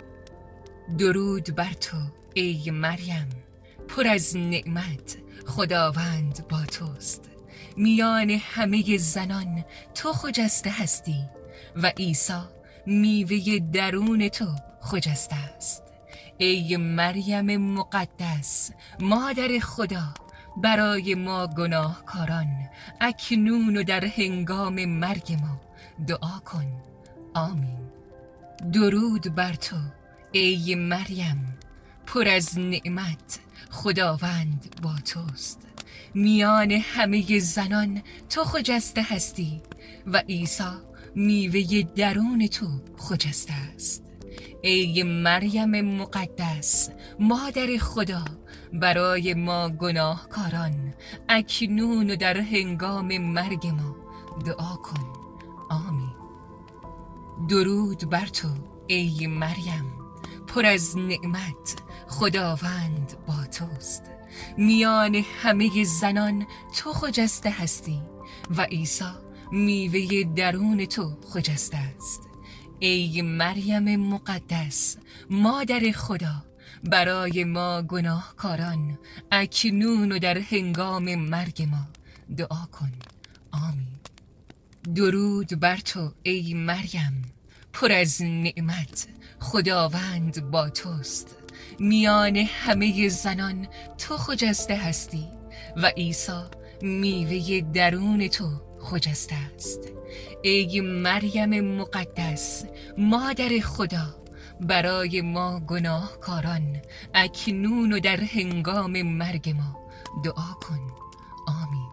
درود بر تو ای مریم، پر از نعمت، خداوند با توست. میان همه زنان تو خجسته هستی و عیسی میوه درون تو خجسته است. ای مریم مقدس، مادر خدا، برای ما گناهکاران اکنون و در هنگام مرگ ما دعا کن. آمین. درود بر تو ای مریم، پر از نعمت، خداوند با توست. میان همه زنان تو خجسته هستی و عیسی میوه درون تو خجسته است. ای مریم مقدس، مادر خدا، برای ما گناهکاران اکنون و در هنگام مرگ ما دعا کن. آمین. درود بر تو ای مریم، پر از نعمت، خداوند با توست. میان همه زنان تو خجسته هستی و عیسی میوه درون تو خجسته است. ای مریم مقدس، مادر خدا، برای ما گناهکاران اکنون و در هنگام مرگ ما دعا کن. آمین. درود بر تو ای مریم، پر از نعمت، خداوند با توست. میان همه زنان تو خجسته هستی و عیسی میوه درون تو خجسته است. ای مریم مقدس، مادر خدا، برای ما گناهکاران اکنون و در هنگام مرگ ما دعا کن. آمین.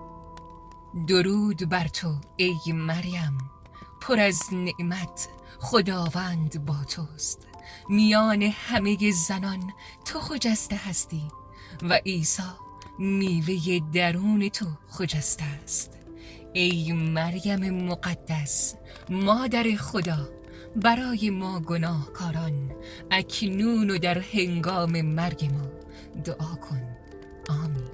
درود بر تو ای مریم، پر از نعمت، خداوند با توست. میان همه زنان تو خجسته هستی و عیسی میوه درون تو خجسته است. ای مریم مقدس، مادر خدا، برای ما گناهکاران اکنون و در هنگام مرگ ما دعا کن. آمین.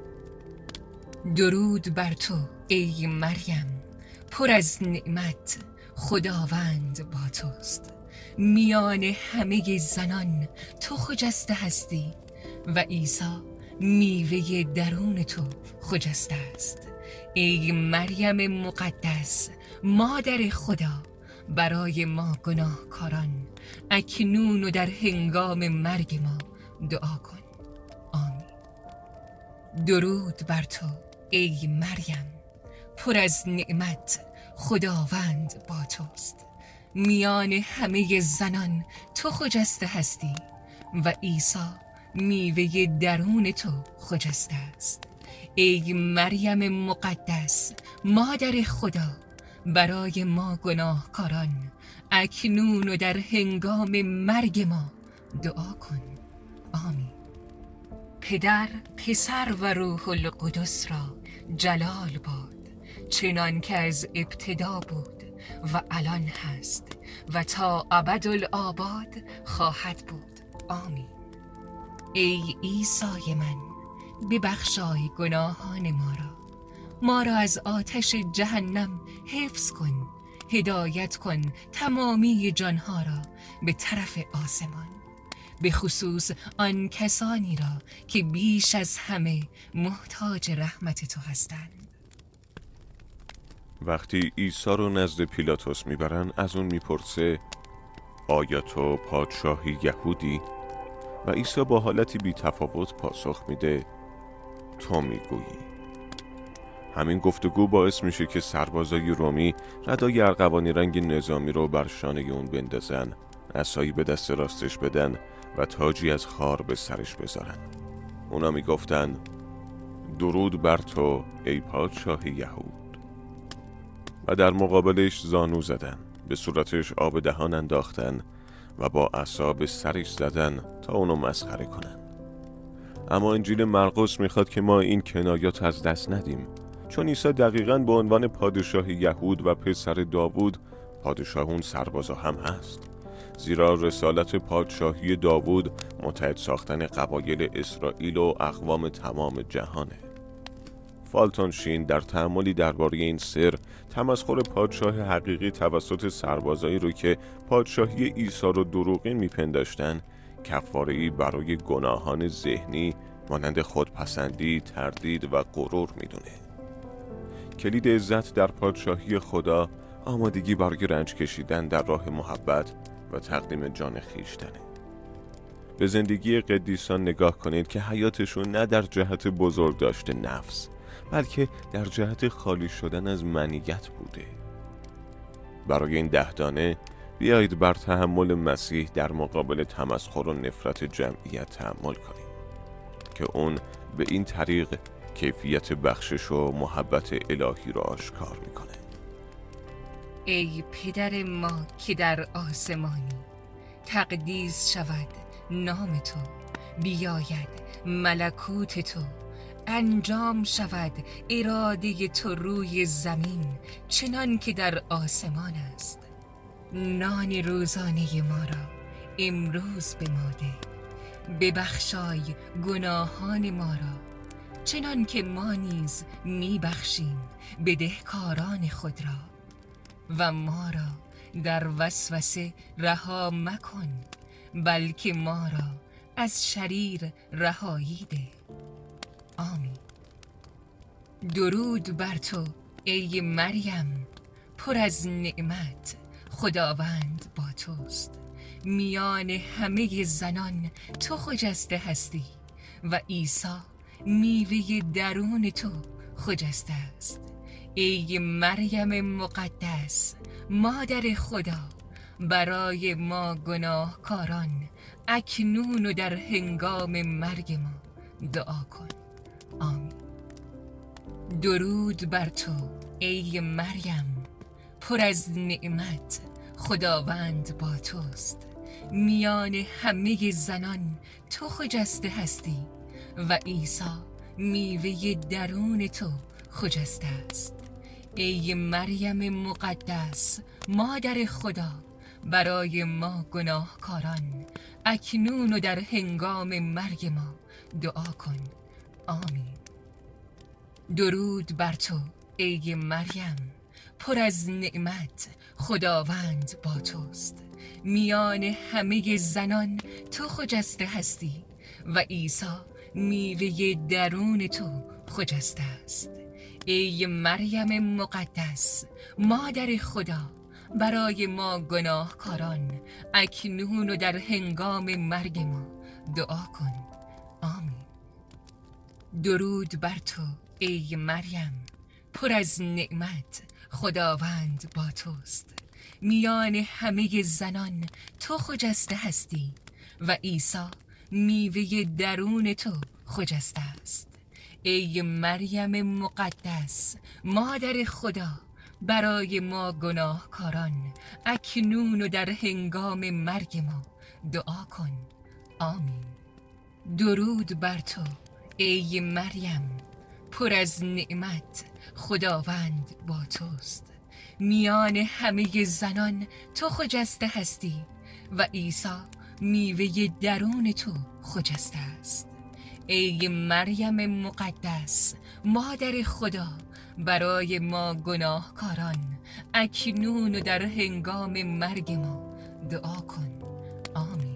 درود بر تو ای مریم، پر از نعمت، خداوند با توست. میان همه زنان تو خجسته هستی و عیسی میوه درون تو خجسته است. ای مریم مقدس، مادر خدا، برای ما گناهکاران اکنون و در هنگام مرگ ما دعا کن. آمین. درود بر تو ای مریم، پر از نعمت، خداوند با توست. میان همه زنان تو خجسته هستی و عیسی میوه درون تو خجسته است. ای مریم مقدس، مادر خدا، برای ما گناهکاران اکنون و در هنگام مرگ ما دعا کن. آمین. پدر، پسر و روح القدس را جلال باد، چنان که از ابتدا بود و الان هست و تا ابدالآباد خواهد بود. آمین. ای عیسی من، ببخشای گناهان ما را، ما را از آتش جهنم حفظ کن، هدایت کن تمامی جانها را به طرف آسمان، به خصوص آن کسانی را که بیش از همه محتاج رحمت تو هستند. وقتی عیسی رو نزد پیلاتوس میبرن از اون میپرسه آیا تو پادشاهی یهودی؟ و عیسی با حالتی بی تفاوت پاسخ میده تو میگویی. همین گفتگو باعث میشه که سربازای رومی ردای ارغوانی رنگ نظامی رو بر شانه اون بندازن، عصایی به دست راستش بدن و تاجی از خار به سرش بذارن. اونا میگفتن درود بر تو ای پادشاه یهود. و در مقابلش زانو زدن، به صورتش آب دهان انداختن و با عصا به سرش زدن تا اونو مسخره کنن. اما انجیل مرقس میخواد که ما این کنایات از دست ندیم، چون عیسی دقیقاً به عنوان پادشاه یهود و پسر داوود پادشاه اون سربازا هم هست، زیرا رسالت پادشاهی داوود متحد ساختن قبایل اسرائیل و اقوام تمام جهانه. فالتون شین در تأملی درباره این سر تمسخر پادشاه حقیقی توسط سربازایی رو که پادشاهی عیسی رو دروغین میپنداشتن کفاره‌ای برای گناهان ذهنی مانند خودپسندی، تردید و غرور میدونه. کلید عزت در پادشاهی خدا آمادگی برای رنج کشیدن در راه محبت و تقدیم جان خیشتنه. به زندگی قدیسان نگاه کنید که حیاتشون نه در جهت بزرگ داشته نفس، بلکه در جهت خالی شدن از منیت بوده. برای این ده دانه بیایید بر تحمل مسیح در مقابل تمسخر و نفرت جمعیت تحمل کنیم که اون به این طریق کیفیت بخشش و محبت الهی را آشکار میکنه. ای پدر ما که در آسمانی، تقدیس شود نام تو، بیاید ملکوت تو، انجام شود اراده تو روی زمین چنان که در آسمان است. نان روزانه ما را امروز به ما ده، ببخشای گناهان ما را چنان که ما نیز میبخشیم بدهکاران خود را، و ما را در وسوسه رها مکن، بلکه ما را از شریر رهایی ده. آمین. درود بر تو ای مریم، پر از نعمت، خداوند با توست. میان همه زنان تو خجسته هستی و عیسی میوه درون تو خجسته است. ای مریم مقدس، مادر خدا، برای ما گناهکاران اکنون و در هنگام مرگ ما دعا کن. آمین. درود بر تو ای مریم، پر از نعمت، خداوند با توست. میان همه زنان تو خجسته هستی و عیسی میوه درون تو خجسته است. ای مریم مقدس، مادر خدا، برای ما گناهکاران اکنون و در هنگام مرگ ما دعا کن. آمین. درود بر تو ای مریم، پر از نعمت، خداوند با توست. میان همه زنان تو خجسته هستی و عیسی میوه درون تو خجسته است. ای مریم مقدس، مادر خدا، برای ما گناهکاران اکنون و در هنگام مرگ ما دعا کن. آمین. درود بر تو ای مریم، پر از نعمت، خداوند با توست. میان همه زنان تو خجسته هستی و عیسی میوه درون تو خجسته است. ای مریم مقدس، مادر خدا، برای ما گناهکاران اکنون و در هنگام مرگ ما دعا کن. آمین. درود بر تو ای مریم، پر از نعمت، خداوند با توست. میان همه زنان تو خجسته هستی و عیسی میوه درون تو خجسته است. ای مریم مقدس، مادر خدا، برای ما گناهکاران اکنون و در هنگام مرگ ما دعا کن. آمین.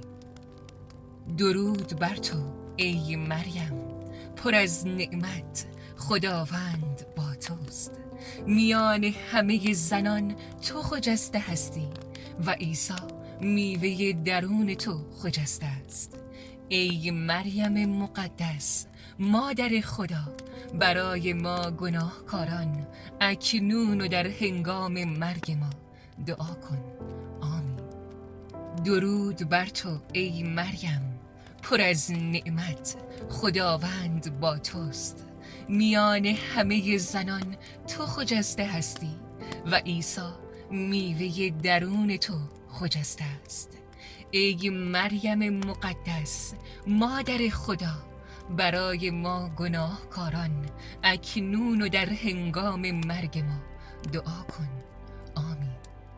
درود بر تو ای مریم، پر از نعمت، خداوند با توست. میان همه زنان تو خجسته هستی و عیسی میوه درون تو خجسته است. ای مریم مقدس مادر خدا، برای ما گناهکاران اکنون و در هنگام مرگ ما دعا کن. آمین. درود بر تو ای مریم، پر از نعمت، خداوند با توست. میان همه زنان تو خجسته هستی و عیسی میوه درون تو خجسته است. ای مریم مقدس مادر خدا، برای ما گناهکاران اکنون و در هنگام مرگ ما دعا کن. آمین.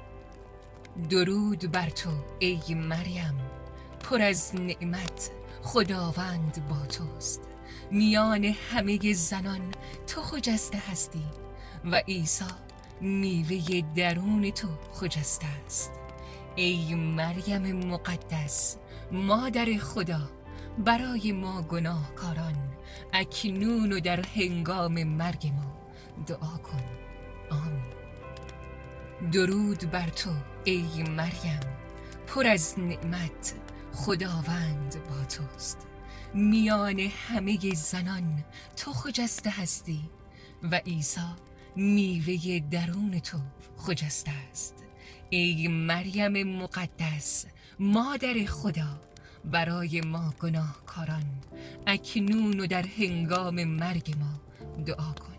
درود بر تو ای مریم، پر از نعمت، خداوند با توست. میان همه زنان تو خجسته هستی و عیسی میوه درون تو خجسته است. ای مریم مقدس مادر خدا، برای ما گناهکاران اکنون و در هنگام مرگ ما دعا کن. آمین. درود بر تو ای مریم، پر از نعمت، خداوند با توست. میان همه زنان تو خجسته هستی و عیسی میوه درون تو خجسته است. ای مریم مقدس مادر خدا، برای ما گناهکاران اکنون و در هنگام مرگ ما دعا کن.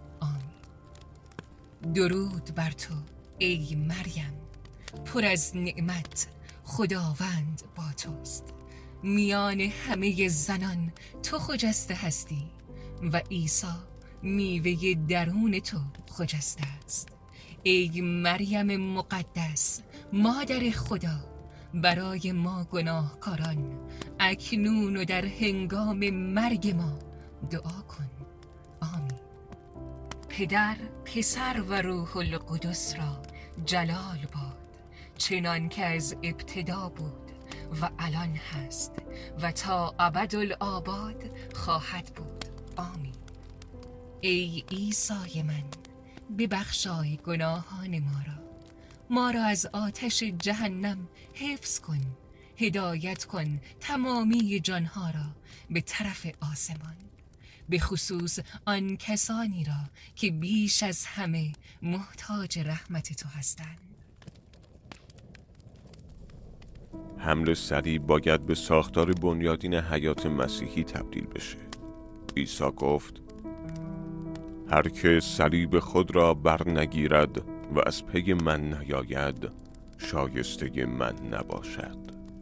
آمین. درود بر تو ای مریم، پر از نعمت، خداوند با توست. میان همه زنان تو خجسته هستی و عیسی میوه درون تو خجسته است. ای مریم مقدس مادر خدا، برای ما گناهکاران اکنون و در هنگام مرگ ما دعا کن. آمین. پدر، پسر و روح القدس را جلال باد، چنان که از ابتدا بود و الان هست و تا ابدالآباد خواهد بود. آمین. ای عیسی من، ببخشای گناهان ما را، ما را از آتش جهنم حفظ کن. هدایت کن تمامی جانها را به طرف آسمان، به خصوص آن کسانی را که بیش از همه محتاج رحمت تو هستند. حمل صلیب باید به ساختار بنیادین حیات مسیحی تبدیل بشه. عیسی گفت هر که صلیب خود را بر نگیرد و از پی من نیاید، شایسته من نباشد.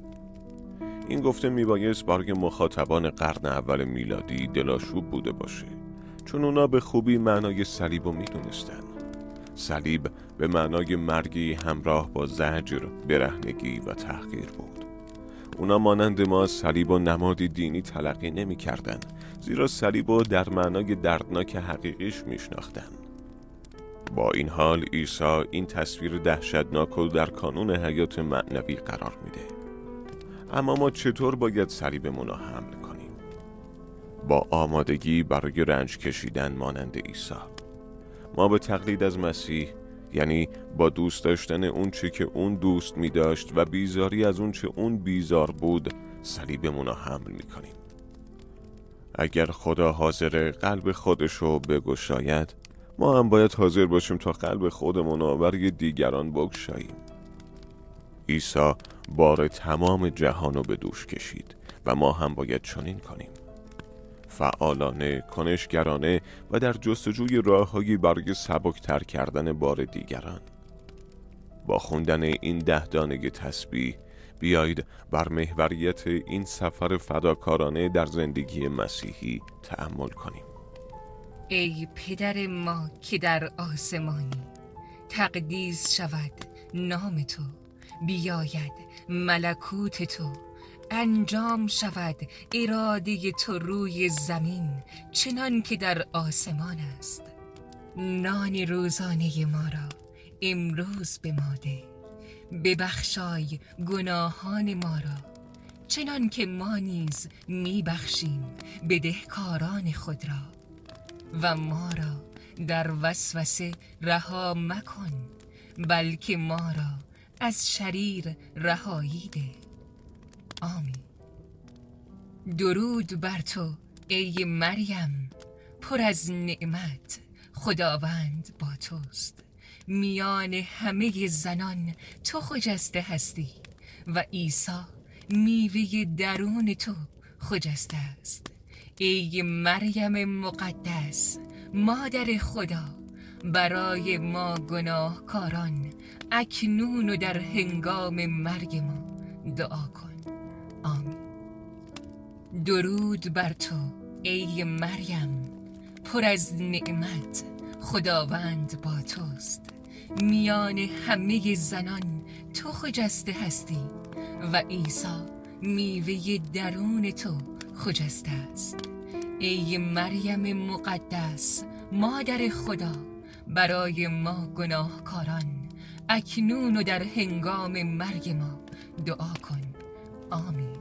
این گفته میبایست برای مخاطبان قرن اول میلادی دلاشوب بوده باشه، چون اونا به خوبی معنای صلیب رو میدونستن. صلیب به معنای مرگی همراه با زجر، برهنگی و تحقیر بود. اونا مانند ما صلیب و نمادی دینی تلقی نمی کردن، زیرا صلیب رو در معنای دردناک حقیقیش می شناختن. با این حال عیسی این تصویر دهشتناک رو در کانون حیات معنوی قرار میده. اما ما چطور باید صلیبمون رو حمل کنیم؟ با آمادگی برای رنج کشیدن مانند عیسی. ما به تقلید از مسیح، یعنی با دوست داشتن اون چه که اون دوست می داشت و بیزاری از اون چه اون بیزار بود، صلیبمون رو حمل می کنیم. اگر خدا حاضر قلب خودشو بگشاید، ما هم باید حاضر باشیم تا قلب خودمون رو برای دیگران بگشاییم. عیسی بار تمام جهان رو به دوش کشید و ما هم باید چنین کنیم. فعالانه، کنشگرانه و در جستجوی راه‌هایی برای سبک‌تر کردن بار دیگران. با خوندن این ده دانه تسبیح بیایید بر محوریت این سفر فداکارانه در زندگی مسیحی تأمل کنیم. ای پدر ما که در آسمانی، تقدیس شود نام تو، بیاید ملکوت تو، انجام شود اراده تو روی زمین چنان که در آسمان است. نان روزانه ما را امروز به ما ده، ببخشای گناهان ما را چنان که ما نیز میبخشیم بدهکاران خود را، و ما را در وسوسه رها مکن، بلکه ما را از شریر رهایی ده. آمین. درود بر تو ای مریم، پر از نعمت، خداوند با توست. میان همه زنان تو خجسته هستی و عیسی میوه درون تو خجسته است. ای مریم مقدس، مادر خدا، برای ما گناهکاران اکنون و در هنگام مرگ ما دعا کن. آمین. درود بر تو ای مریم، پر از نعمت، خداوند با توست. میان همه زنان تو خجسته هستی و عیسی میوه درون تو خجسته است. ای مریم مقدس، مادر خدا، برای ما گناهکاران اکنون و در هنگام مرگ ما دعا کن. آمین.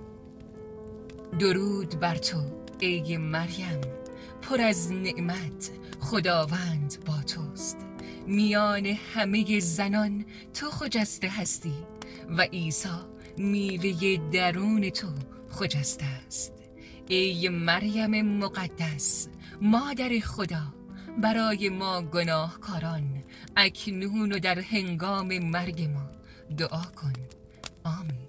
درود بر تو ای مریم، پر از نعمت، خداوند با توست. میان همه زنان تو خجسته هستی و عیسی میوه درون تو خجسته است. ای مریم مقدس، مادر خدا، برای ما گناهکاران اکنون و در هنگام مرگ ما دعا کن. آمین.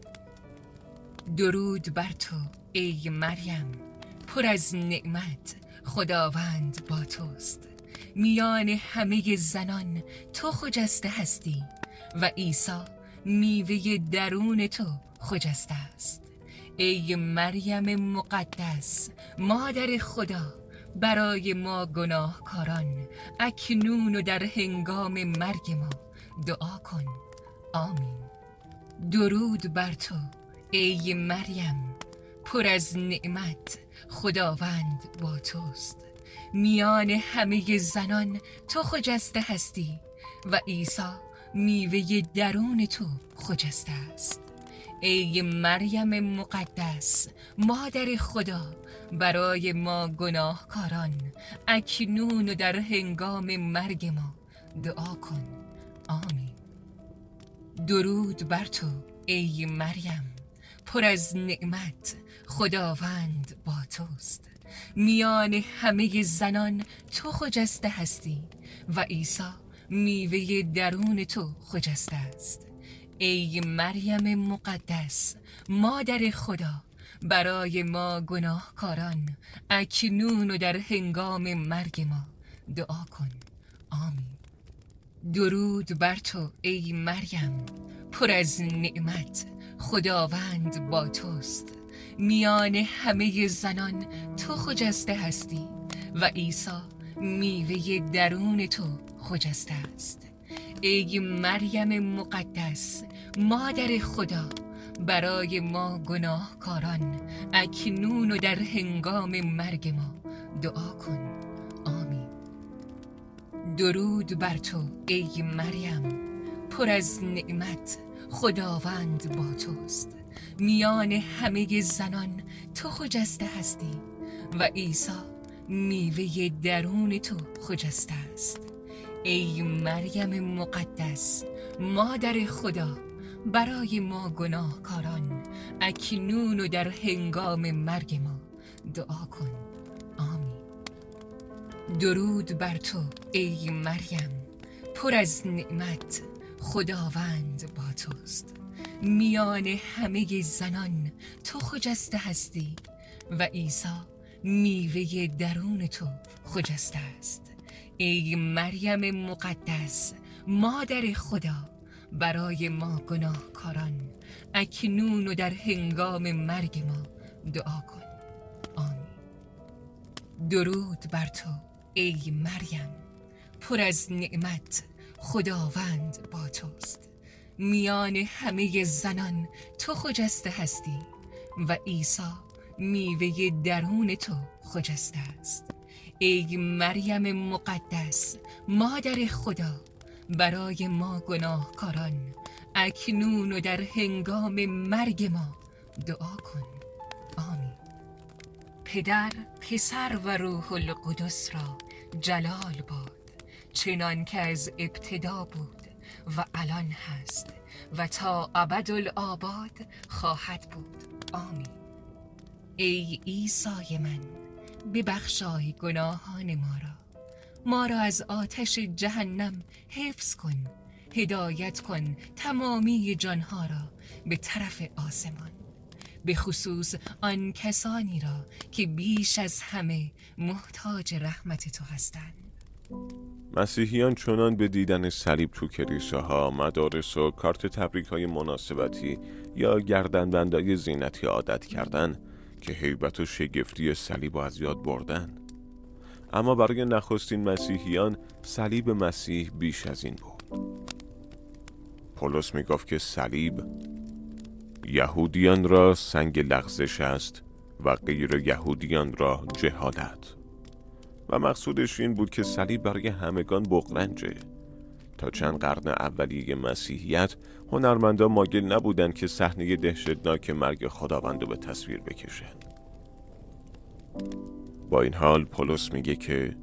درود بر تو ای مریم، پر از نعمت، خداوند با توست. میان همه زنان تو خجسته هستی و عیسی میوه درون تو خجسته است. ای مریم مقدس، مادر خدا، برای ما گناهکاران اکنون و در هنگام مرگ ما دعا کن. آمین. درود بر تو ای مریم، پر از نعمت، خداوند با توست. میان همه زنان تو خجسته هستی و عیسی میوه درون تو خجسته است. ای مریم مقدس، مادر خدا، برای ما گناهکاران اکنون و در هنگام مرگ ما دعا کن. آمین. درود بر تو ای مریم، پر از نعمت، خداوند با توست. میان همه زنان تو خجسته هستی و عیسی میوه درون تو خجسته است. ای مریم مقدس، مادر خدا، برای ما گناهکاران اکنون و در هنگام مرگ ما دعا کن. آمین. درود بر تو ای مریم، پر از نعمت، خداوند با توست. میان همه زنان تو خجسته هستی و عیسی میوه درون تو خجسته است. ای مریم مقدس، مادر خدا، برای ما گناهکاران اکنون و در هنگام مرگ ما دعا کن. آمین. درود بر تو ای مریم، پر از نعمت، خداوند با توست. میان همه زنان تو خجسته هستی و عیسی میوه درون تو خجسته است. ای مریم مقدس، مادر خدا، برای ما گناهکاران اکنون و در هنگام مرگ ما دعا کن. آمین. درود بر تو ای مریم، پر از نعمت، خداوند با توست. میان همه زنان تو خجسته هستی و عیسی میوه درون تو خجسته است. ای مریم مقدس، مادر خدا، برای ما گناهکاران اکنون و در هنگام مرگ ما دعا کن. آمین. درود بر تو ای مریم، پر از نعمت، خداوند با توست. میان همه زنان تو خجسته هستی و عیسی میوه درون تو خجسته است. ای مریم مقدس، مادر خدا، برای ما گناهکاران اکنون و در هنگام مرگ ما دعا کن. آمین. پدر، پسر و روح القدس را جلال باد، چنان که از ابتدا بود و الان هست و تا ابدالآباد خواهد بود. آمین. ای عیسی من، ببخشای گناهان ما را، ما را از آتش جهنم حفظ کن، هدایت کن تمامی جانها را به طرف آسمان، به خصوص آن کسانی را که بیش از همه محتاج رحمت تو هستند. مسیحیان چنان به دیدن صلیب تو کلیساها، مدارس و کارت تبریک‌های مناسبتی یا گردنبندای زینتی عادت کردن که هیبت و شگفتی صلیب از یاد بردن. اما برای نخستین مسیحیان صلیب مسیح بیش از این بود. پولس میگفت که صلیب یهودیان را سنگ لغزش است و غیر یهودیان را جهالت، و مقصودش این بود که صلیب برای همگان بغرنجه. تا چند قرن اولیه مسیحیت هنرمندان مایل نبودند که صحنه دهشتناک مرگ خداوند رو به تصویر بکشن. با این حال پولس میگه که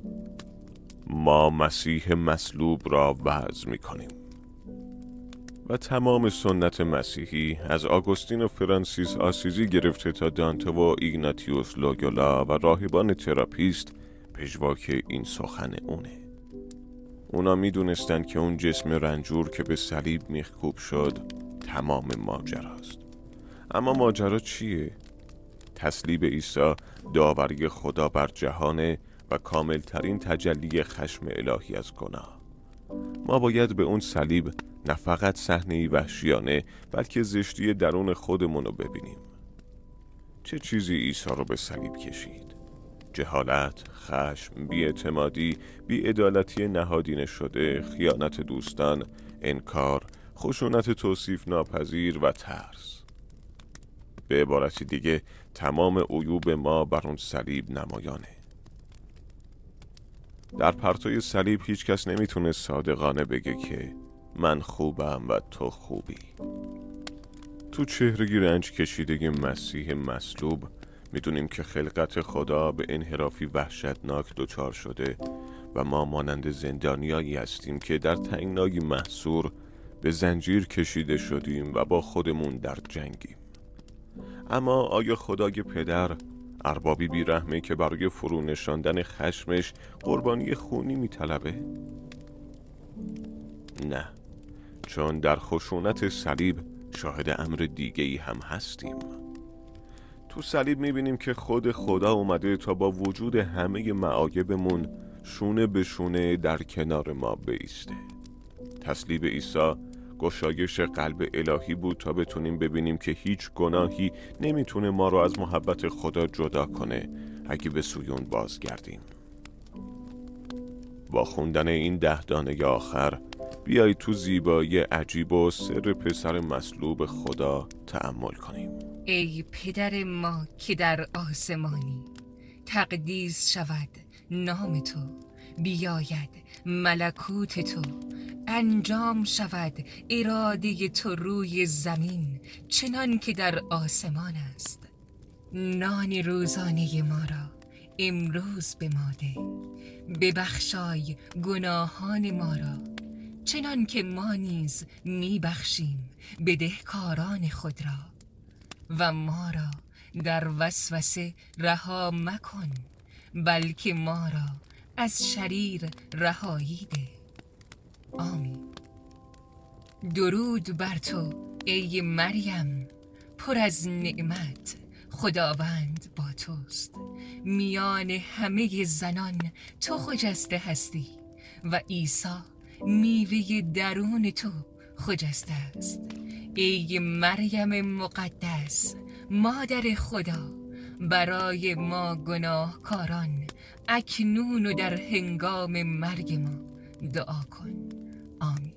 ما مسیح مصلوب را وعظ میکنیم و تمام سنت مسیحی از آگوستین و فرانسیس آسیزی گرفته تا دانته و ایگناتیوس لویولا و راهبان تراپیست پژواک این سخن اونه. اونا میدونستن که اون جسم رنجور که به صلیب میخکوب شد تمام ماجراست. اما ماجرا چیه؟ تصلیب عیسی داوری خدا بر جهانه و کاملترین تجلی خشم الهی از گناه. ما باید به اون صلیب نه فقط صحنه‌ای وحشیانه بلکه زشتی درون خودمون رو ببینیم. چه چیزی عیسی رو به صلیب کشید؟ جهالت، خشم، بی‌اعتمادی، بی‌عدالتی نهادینه شده، خیانت دوستان، انکار، خشونت توصیف ناپذیر و ترس. به عبارتی دیگه تمام عیوب ما بر اون صلیب نمایانه. در پرتوی صلیب هیچ کس نمیتونه صادقانه بگه که من خوبم و تو خوبی. تو چهرگی رنج کشیده مسیح مصلوب میدونیم که خلقت خدا به انحرافی وحشتناک دچار شده و ما مانند زندانیایی هستیم که در تنگنای محصور به زنجیر کشیده شدیم و با خودمون در جنگیم. اما آیا خدای پدر اربابی بیرحمه که برای فرو نشاندن خشمش قربانی خونی میطلبه؟ نه، چون در خشونت صلیب شاهد امر دیگه‌ای هم هستیم. تو صلیب میبینیم که خود خدا اومده تا با وجود همه معایبمون شونه به شونه در کنار ما بایسته. تصلیب عیسی گشایش قلب الهی بود تا بتونیم ببینیم که هیچ گناهی نمیتونه ما رو از محبت خدا جدا کنه اگه به سوی اون بازگردیم. با خوندن این ده دانه آخر بیایید تو زیبایی عجیب و سر پسر مصلوب خدا تأمل کنیم. ای پدر ما که در آسمانی، تقدیس شود نام تو، بیاید ملکوت تو، انجام شود اراده تو روی زمین چنان که در آسمان است. نان روزانه ما را امروز به ما ده، ببخشای گناهان ما را چنان که ما نیز میبخشیم بدهکاران خود را، و ما را در وسوسه رها مکن بلکه ما را از شریر رهایی ده. آمین. درود بر تو ای مریم، پر از نعمت، خداوند با توست. میان همه زنان تو خجسته هستی و عیسی میوه درون تو خجسته است. ای مریم مقدس، مادر خدا، برای ما گناهکاران اکنون و در هنگام مرگ ما دعا کن. آمین.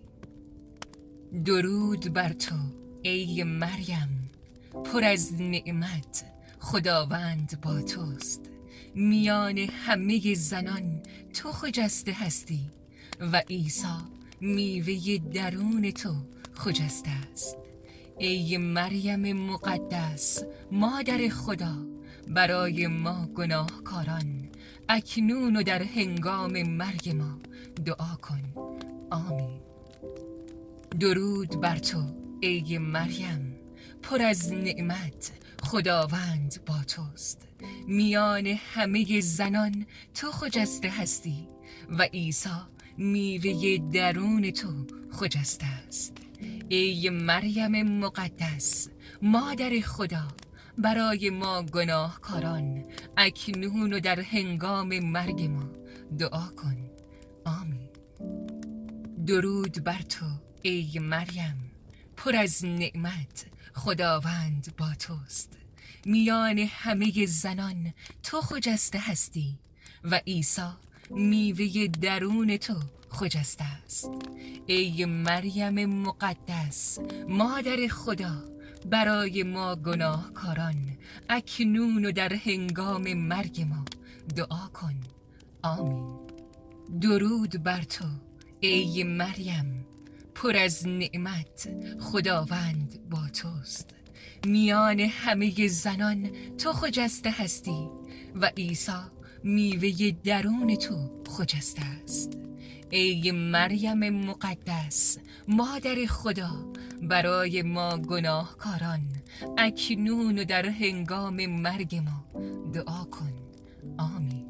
درود بر تو ای مریم، پر از نعمت، خداوند با توست. میان همه زنان تو خجسته هستی و عیسی میوه درون تو خجسته است. ای مریم مقدس، مادر خدا، برای ما گناهکاران اکنون و در هنگام مرگ ما دعا کن. آمین. درود بر تو ای مریم، پر از نعمت، خداوند با توست. میان همه زنان تو خجسته هستی و عیسی میوه درون تو خجسته است. ای مریم مقدس، مادر خدا، برای ما گناهکاران اکنون و در هنگام مرگ ما دعا کن. آمین. درود بر تو ای مریم، پر از نعمت، خداوند با توست. میان همه زنان تو خجسته هستی و عیسی میوه درون تو خجسته است. ای مریم مقدس، مادر خدا، برای ما گناهکاران اکنون و در هنگام مرگ ما دعا کن. آمین. درود بر تو ای مریم، پر از نعمت، خداوند با توست. میان همه زنان تو خجسته هستی و عیسی میوه درون تو خجسته است. ای مریم مقدس، مادر خدا، برای ما گناهکاران اکنون و در هنگام مرگ ما دعا کن. آمین.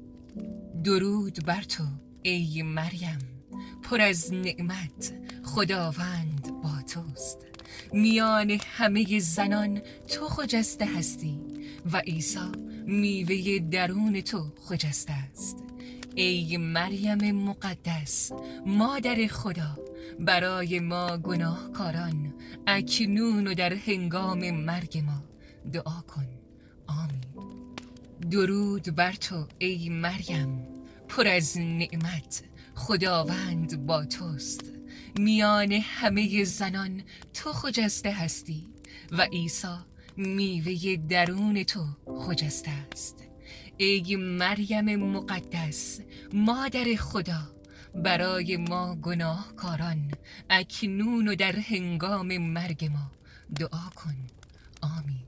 درود بر تو ای مریم، پر از نعمت، خداوند با توست. میان همه زنان تو خجسته هستی و عیسی میوه درون تو خجسته است. ای مریم مقدس، مادر خدا، برای ما گناهکاران اکنون و در هنگام مرگ ما دعا کن. آمین. درود بر تو ای مریم، پر از نعمت، خداوند با توست. میان همه زنان تو خجسته هستی و عیسی میوه درون تو خجسته است. ای مریم مقدس، مادر خدا، برای ما گناهکاران اکنون و در هنگام مرگ ما دعا کن. آمین.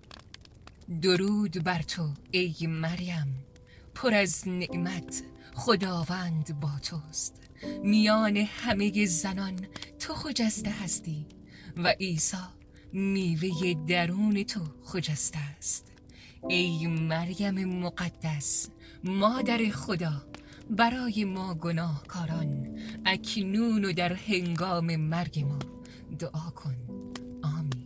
درود بر تو ای مریم، پر از نعمت، خداوند با توست. میان همه زنان تو خجسته هستی و عیسی میوه درون تو خجسته است. ای مریم مقدس، مادر خدا، برای ما گناهکاران اکنون و در هنگام مرگ ما دعا کن. آمین.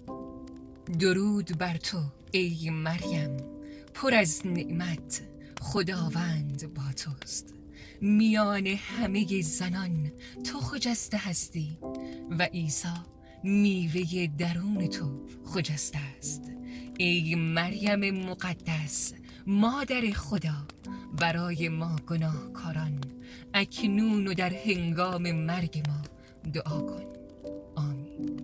درود بر تو ای مریم، پر از نعمت، خداوند با توست. میان همه زنان تو خجسته هستی و عیسی میوه درون تو خجسته است. ای مریم مقدس، مادر خدا، برای ما گناهکاران اکنون و در هنگام مرگ ما دعا کن. آمین.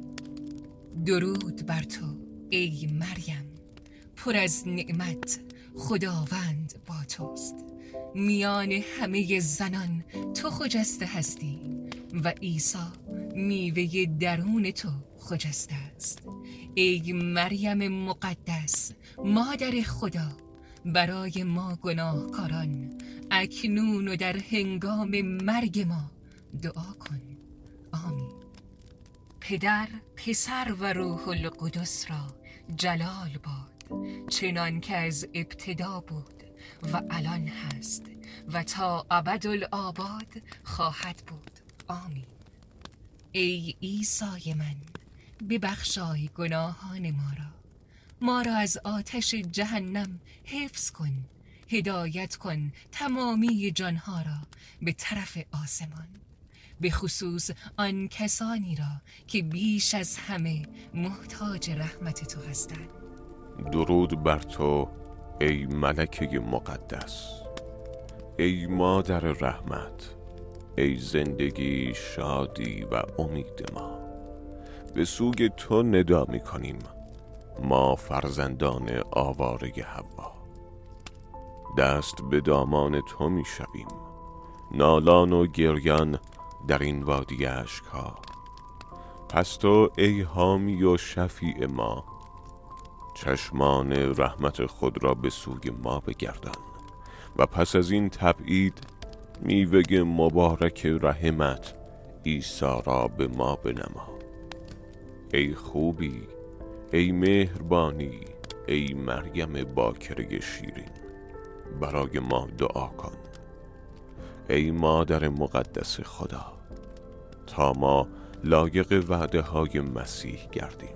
درود بر تو ای مریم، پر از نعمت، خداوند با توست. میان همه زنان تو خجسته هستی و عیسی میوه درون تو خجسته است. ای مریم مقدس، مادر خدا، برای ما گناهکاران اکنون و در هنگام مرگ ما دعا کن. آمین. پدر، پسر و روح القدس را جلال باد، چنان که از ابتدا بود و الان هست و تا ابدالآباد خواهد بود. آمین. ای عیسی من، ببخشای گناهان ما را، ما را از آتش جهنم حفظ کن، هدایت کن تمامی جانها را به طرف آسمان، به خصوص آن کسانی را که بیش از همه محتاج رحمت تو هستند. درود بر تو ای ملکه مقدس، ای مادر رحمت، ای زندگی، شادی و امید ما. به سوی تو ندا می کنیم، ما فرزندان آواره حوا. دست به دامان تو می شویم، نالان و گریان در این وادی اشک‌ها. پس تو ای حامی و شفیع ما، چشمان رحمت خود را به سوی ما بگردان و پس از این تبعید میوه مبارک رحمت عیسی را به ما بنما. ای خوبی، ای مهربانی، ای مریم باکره شیرین، برای ما دعا کن. ای مادر مقدس خدا، تا ما لایق وعده های مسیح گردیم.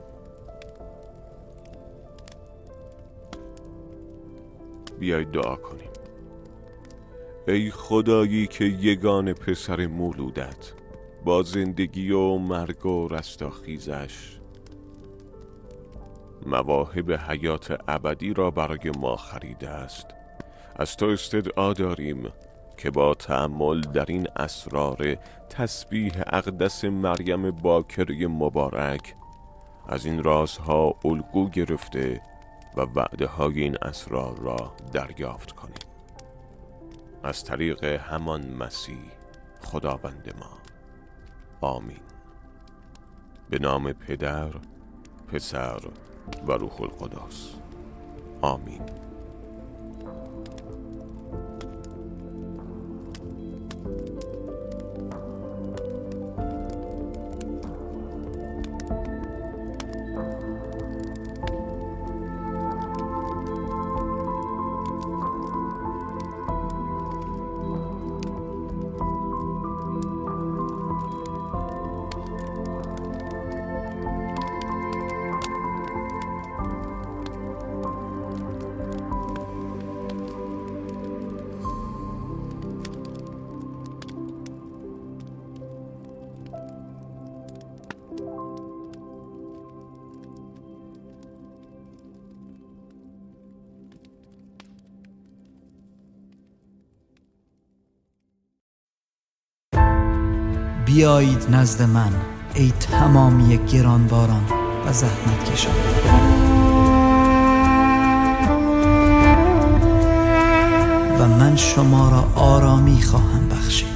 بیایید دعا کنیم. ای خدایی که یگان پسر مولودت با زندگی و مرگ و رستاخیزش مواهب حیات ابدی را برای ما خریده است، از تو استدعا داریم که با تأمل در این اسرار تسبیح اقدس مریم باکره مبارک از این رازها الگو گرفته و وعده های این اسرار را دریافت کنیم. از طریق همان مسیح خداوند ما. آمین. به نام پدر، پسر و روح القدس. آمین. بیایید نزد من ای تمامی گرانباران و زحمت کشان، و من شما را آرامی خواهم بخشید.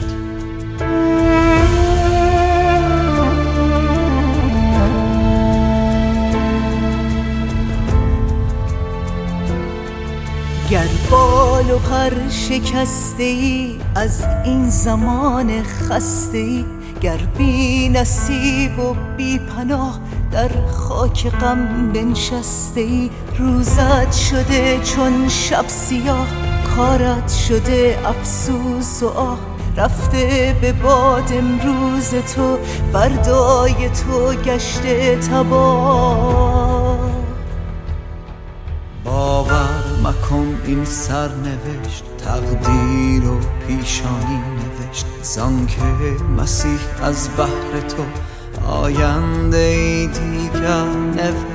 گر بال و پر شکسته ای از این زمان خسته ای، گر بی نصیب و بی پناه در خاک غم بنشسته ای، روزت شده چون شب سیاه، کارت شده افسوس و آه، رفته به باد امروز تو، فردای تو گشته تباه. باور مکن این سرنوشت تقدیر و پیشانی نوشت، زان که مسیح از بحر تو آینده ای دیگر نوشت.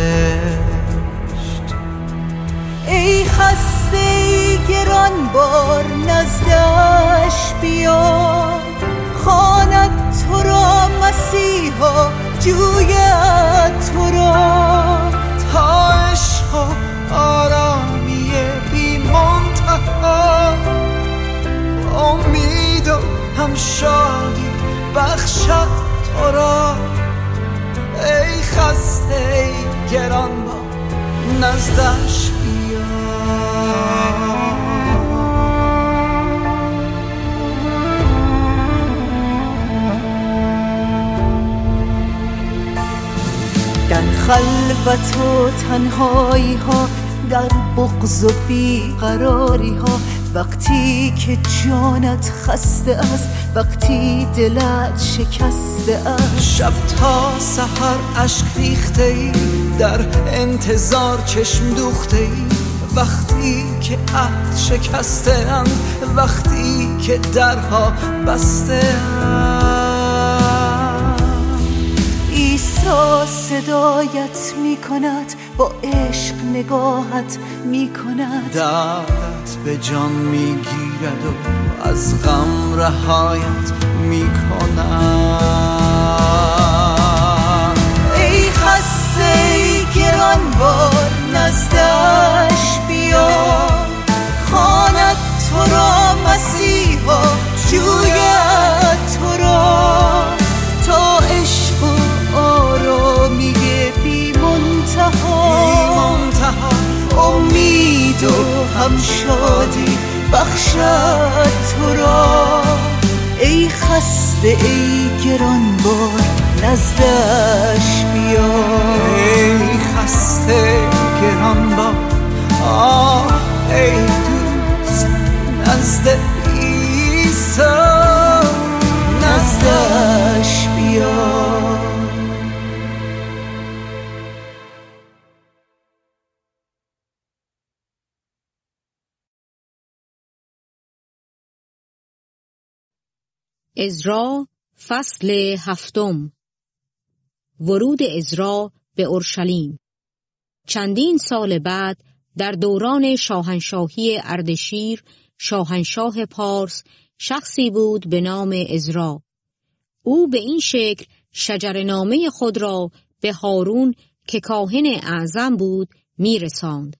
ای خسته ای گران بار نزدش بیا، خواند تو را مسیحا جوید تو را، تا عشق و آرامی بی منتها، امید و هم شادی بخشد تو را. ای خسته ای گران بار نزدش بیا. در خلوت و تنهایی ها، در بغض و بیقراری ها، وقتی که جانت خسته است، وقتی دلت شکسته است، شب تا سحر اشک ریخته ای، در انتظار چشم دوخته ای، وقتی که عهد شکسته اند، وقتی که درها بسته اند. عیسی صدایت می کند، با عشق نگاهت می کند، دردت به جان می گیرد و از غم رهایت می کند. ای خسته ای گران بار نزدش بیا، خواند تو را مسیحا جوید تو را، تا عشق و آرامی بی منتها، امید و هم شادی بخشد تو را. ای خسته ای گرانبار نزدش بیا، ای خسته گرانبار آه ای دوست نزد عیسی نزدش بیا. عزرا فصل هفتم. ورود عزرا به اورشلیم. چندین سال بعد در دوران شاهنشاهی اردشیر شاهنشاه پارس شخصی بود به نام عزرا. او به این شکل شجره‌نامه خود را به هارون که کاهن اعظم بود میرساند.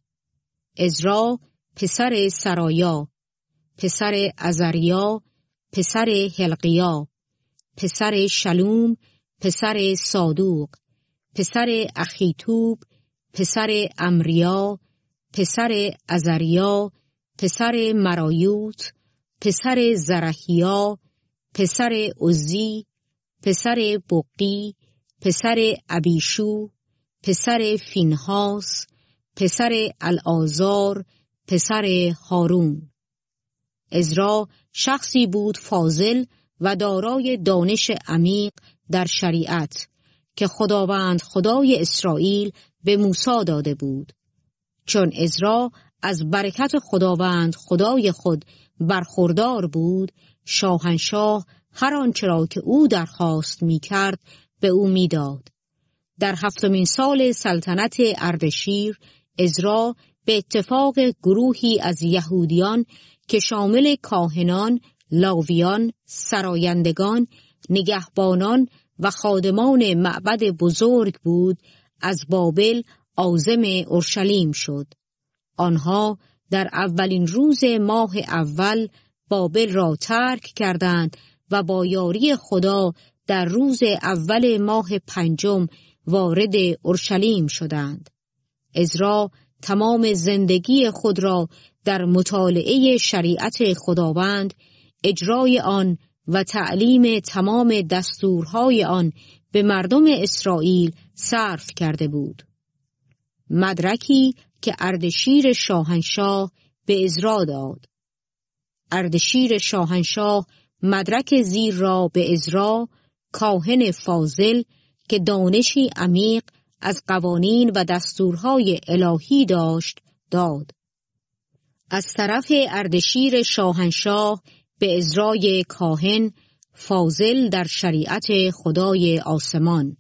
عزرا پسر سرایا، پسر عزریا، پسر حلقیا، پسر شلوم، پسر صادوق، پسر اخیتوب، پسر امریا، پسر عزریا، پسر مرایوت، پسر زرحیا، پسر عزی، پسر بقی، پسر ابیشو، پسر فینهاس، پسر العازار، پسر هارون. عزرا شخصی بود فاضل و دارای دانش عمیق در شریعت که خداوند خدای اسرائیل به موسی داده بود. چون عزرا از برکت خداوند خدای خود برخوردار بود، شاهنشاه هر آنچه را که او درخواست می‌کرد به او می‌داد. در هفتمین سال سلطنت اردشیر، عزرا به اتفاق گروهی از یهودیان که شامل کاهنان، لاویان، سرایندگان، نگهبانان و خادمان معبد بزرگ بود، از بابل عازم اورشلیم شد. آنها در اولین روز ماه اول بابل را ترک کردند و با یاری خدا در روز اول ماه پنجم وارد اورشلیم شدند. عزرا تمام زندگی خود را در مطالعه شریعت خداوند، اجرای آن و تعلیم تمام دستورهای آن به مردم اسرائیل صرف کرده بود. مدرکی که اردشیر شاهنشاه به عزرا داد. اردشیر شاهنشاه مدرک زیر را به عزرا، کاهن فاضل که دانشی عمیق از قوانین و دستورهای الهی داشت داد. از طرف اردشیر شاهنشاه به عزرای کاهن فاضل در شریعت خدای آسمان: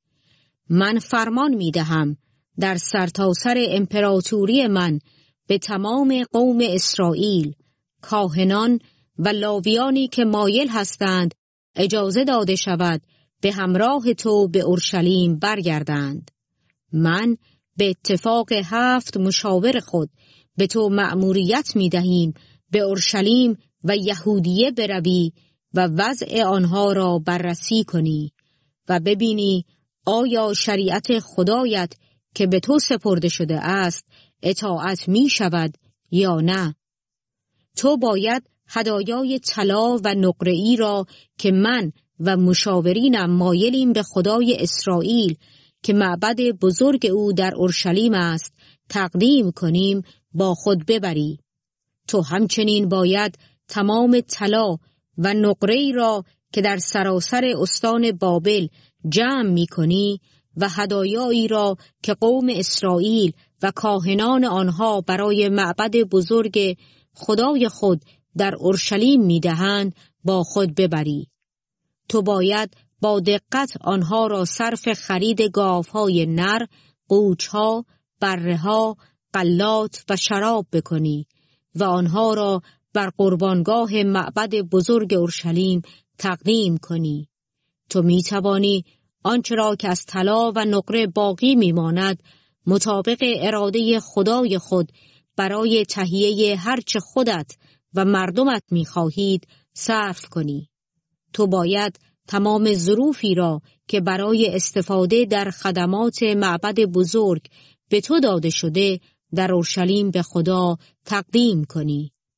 من فرمان می دهم در سرتاسر امپراتوری من به تمام قوم اسرائیل، کاهنان و لاویانی که مایل هستند اجازه داده شود به همراه تو به اورشلیم برگردند. من به اتفاق هفت مشاور خود به تو مأموریت می دهیم به اورشلیم و یهودیه بروی و وضع آنها را بررسی کنی و ببینی آیا شریعت خدایت که به تو سپرده شده است اطاعت می شود یا نه. تو باید هدایای طلا و نقره‌ای را که من و مشاورینم مایلیم به خدای اسرائیل که معبد بزرگ او در اورشلیم است تقدیم کنیم با خود ببری. تو همچنین باید تمام طلا و نقره‌ای را که در سراسر استان بابل جمع می کنی و هدایایی را که قوم اسرائیل و کاهنان آنها برای معبد بزرگ خدای خود در اورشلیم می دهند با خود ببری. تو باید با دقت آنها را صرف خرید گاوهای نر، قوچها، بره‌ها، غلات و شراب بکنی و آنها را بر قربانگاه معبد بزرگ اورشلیم تقدیم کنی. تو می توانی آنچه را که از طلا و نقره باقی می ماند مطابق اراده خدای خود برای تهیه هرچه خودت و مردمت می خواهید صرف کنی. تو باید تمام ظروفی را که برای استفاده در خدمات معبد بزرگ به تو داده شده در اورشلیم به خدا تقدیم کنی.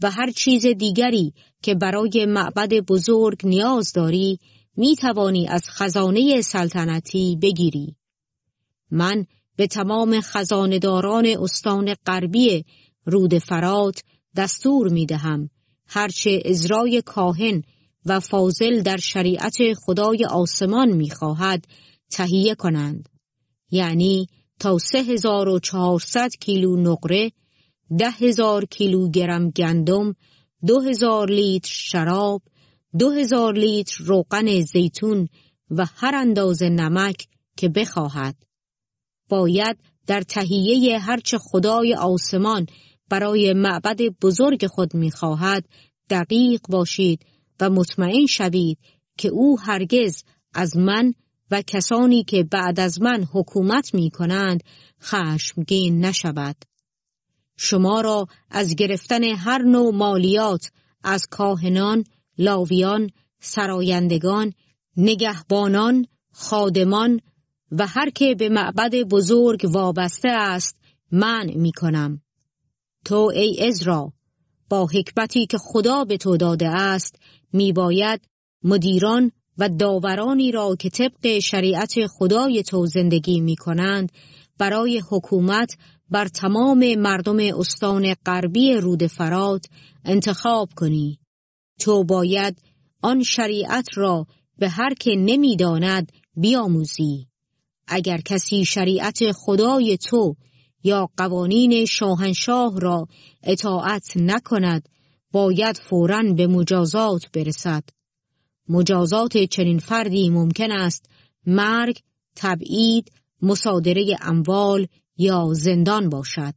و هر چیز دیگری که برای معبد بزرگ نیاز داری می توانی از خزانه سلطنتی بگیری. من به تمام خزانه‌داران استان غربی رود فرات دستور می دهم هرچه عزرای کاهن و فاضل در شریعت خدای آسمان می خواهد تهیه کنند، یعنی تا سه هزار و چهارصد کیلو نقره، ده هزار کیلوگرم گندم، دو هزار لیتر شراب، دو هزار لیتر روغن زیتون و هر اندازه نمک که بخواهد. باید در تهیه هرچه خدای آسمان برای معبد بزرگ خود می‌خواهد دقیق باشید و مطمئن شوید که او هرگز از من و کسانی که بعد از من حکومت می‌کنند خشمگین نشود. شما را از گرفتن هر نوع مالیات از کاهنان، لاویان، سرایندگان، نگهبانان، خادمان و هر که به معبد بزرگ وابسته است منع می کنم. تو ای عزرا، با حکمتی که خدا به تو داده است می باید مدیران و داورانی را که طبق شریعت خدای تو زندگی می کنند برای حکومت بر تمام مردم استان غربی رود فرات انتخاب کنی. تو باید آن شریعت را به هر که نمی داند بیاموزی. اگر کسی شریعت خدای تو یا قوانین شاهنشاه را اطاعت نکند باید فوراً به مجازات برسد. مجازات چنین فردی ممکن است مرگ، تبعید، مصادره اموال یا زندان باشد.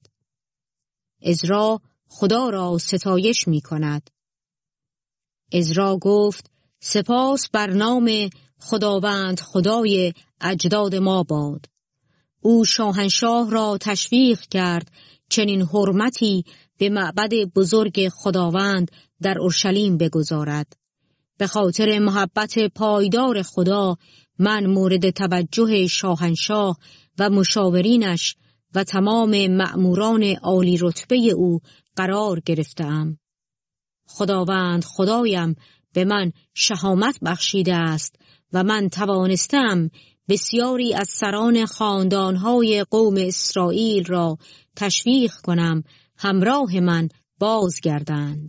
عزرا خدا را ستایش می کند. عزرا گفت سپاس بر نام خداوند خدای اجداد ما باد. او شاهنشاه را تشویق کرد چنین حرمتی به معبد بزرگ خداوند در اورشلیم بگذارد. به خاطر محبت پایدار خدا من مورد توجه شاهنشاه و مشاورینش و تمام مأموران عالی رتبه او قرار گرفتم. خداوند خدایم به من شهامت بخشیده است و من توانستم بسیاری از سران خاندانهای قوم اسرائیل را تشویق کنم همراه من بازگردند.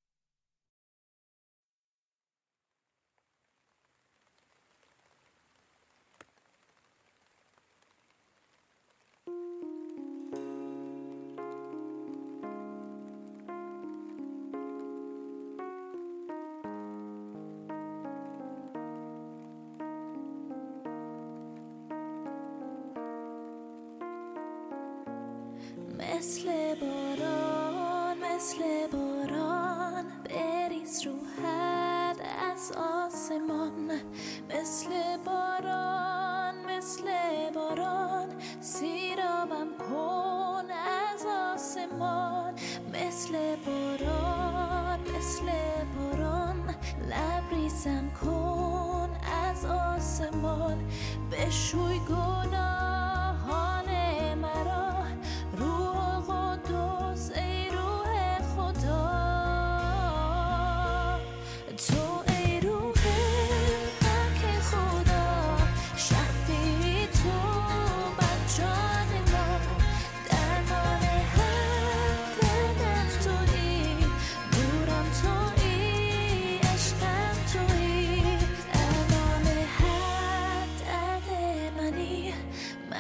مثل باران مثل باران بریز رو حد از آسمان، مثل باران مثل باران سیرابم کن از آسمان، مثل باران مثل باران لبریزم کن از آسمان، بشوی گناهان مرا روح قدوس ای روح خدا، تو ای روح پاک خدا شفیع تو بر جان ما، درمان هر دردم تویی، نورم تویی، عشقم تویی، درمان هر درد منی،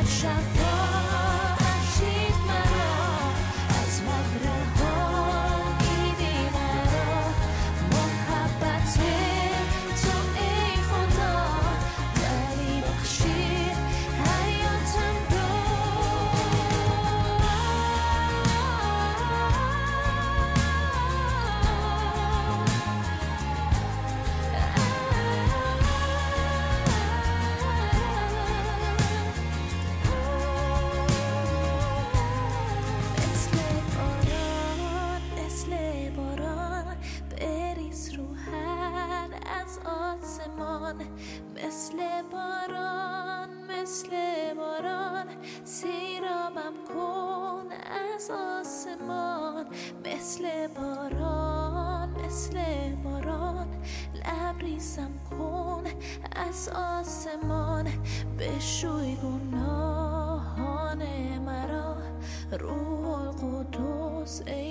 مثل باران مثل باران لبریزم کن از آسمان بشوی گناهان مرا روح القدس ای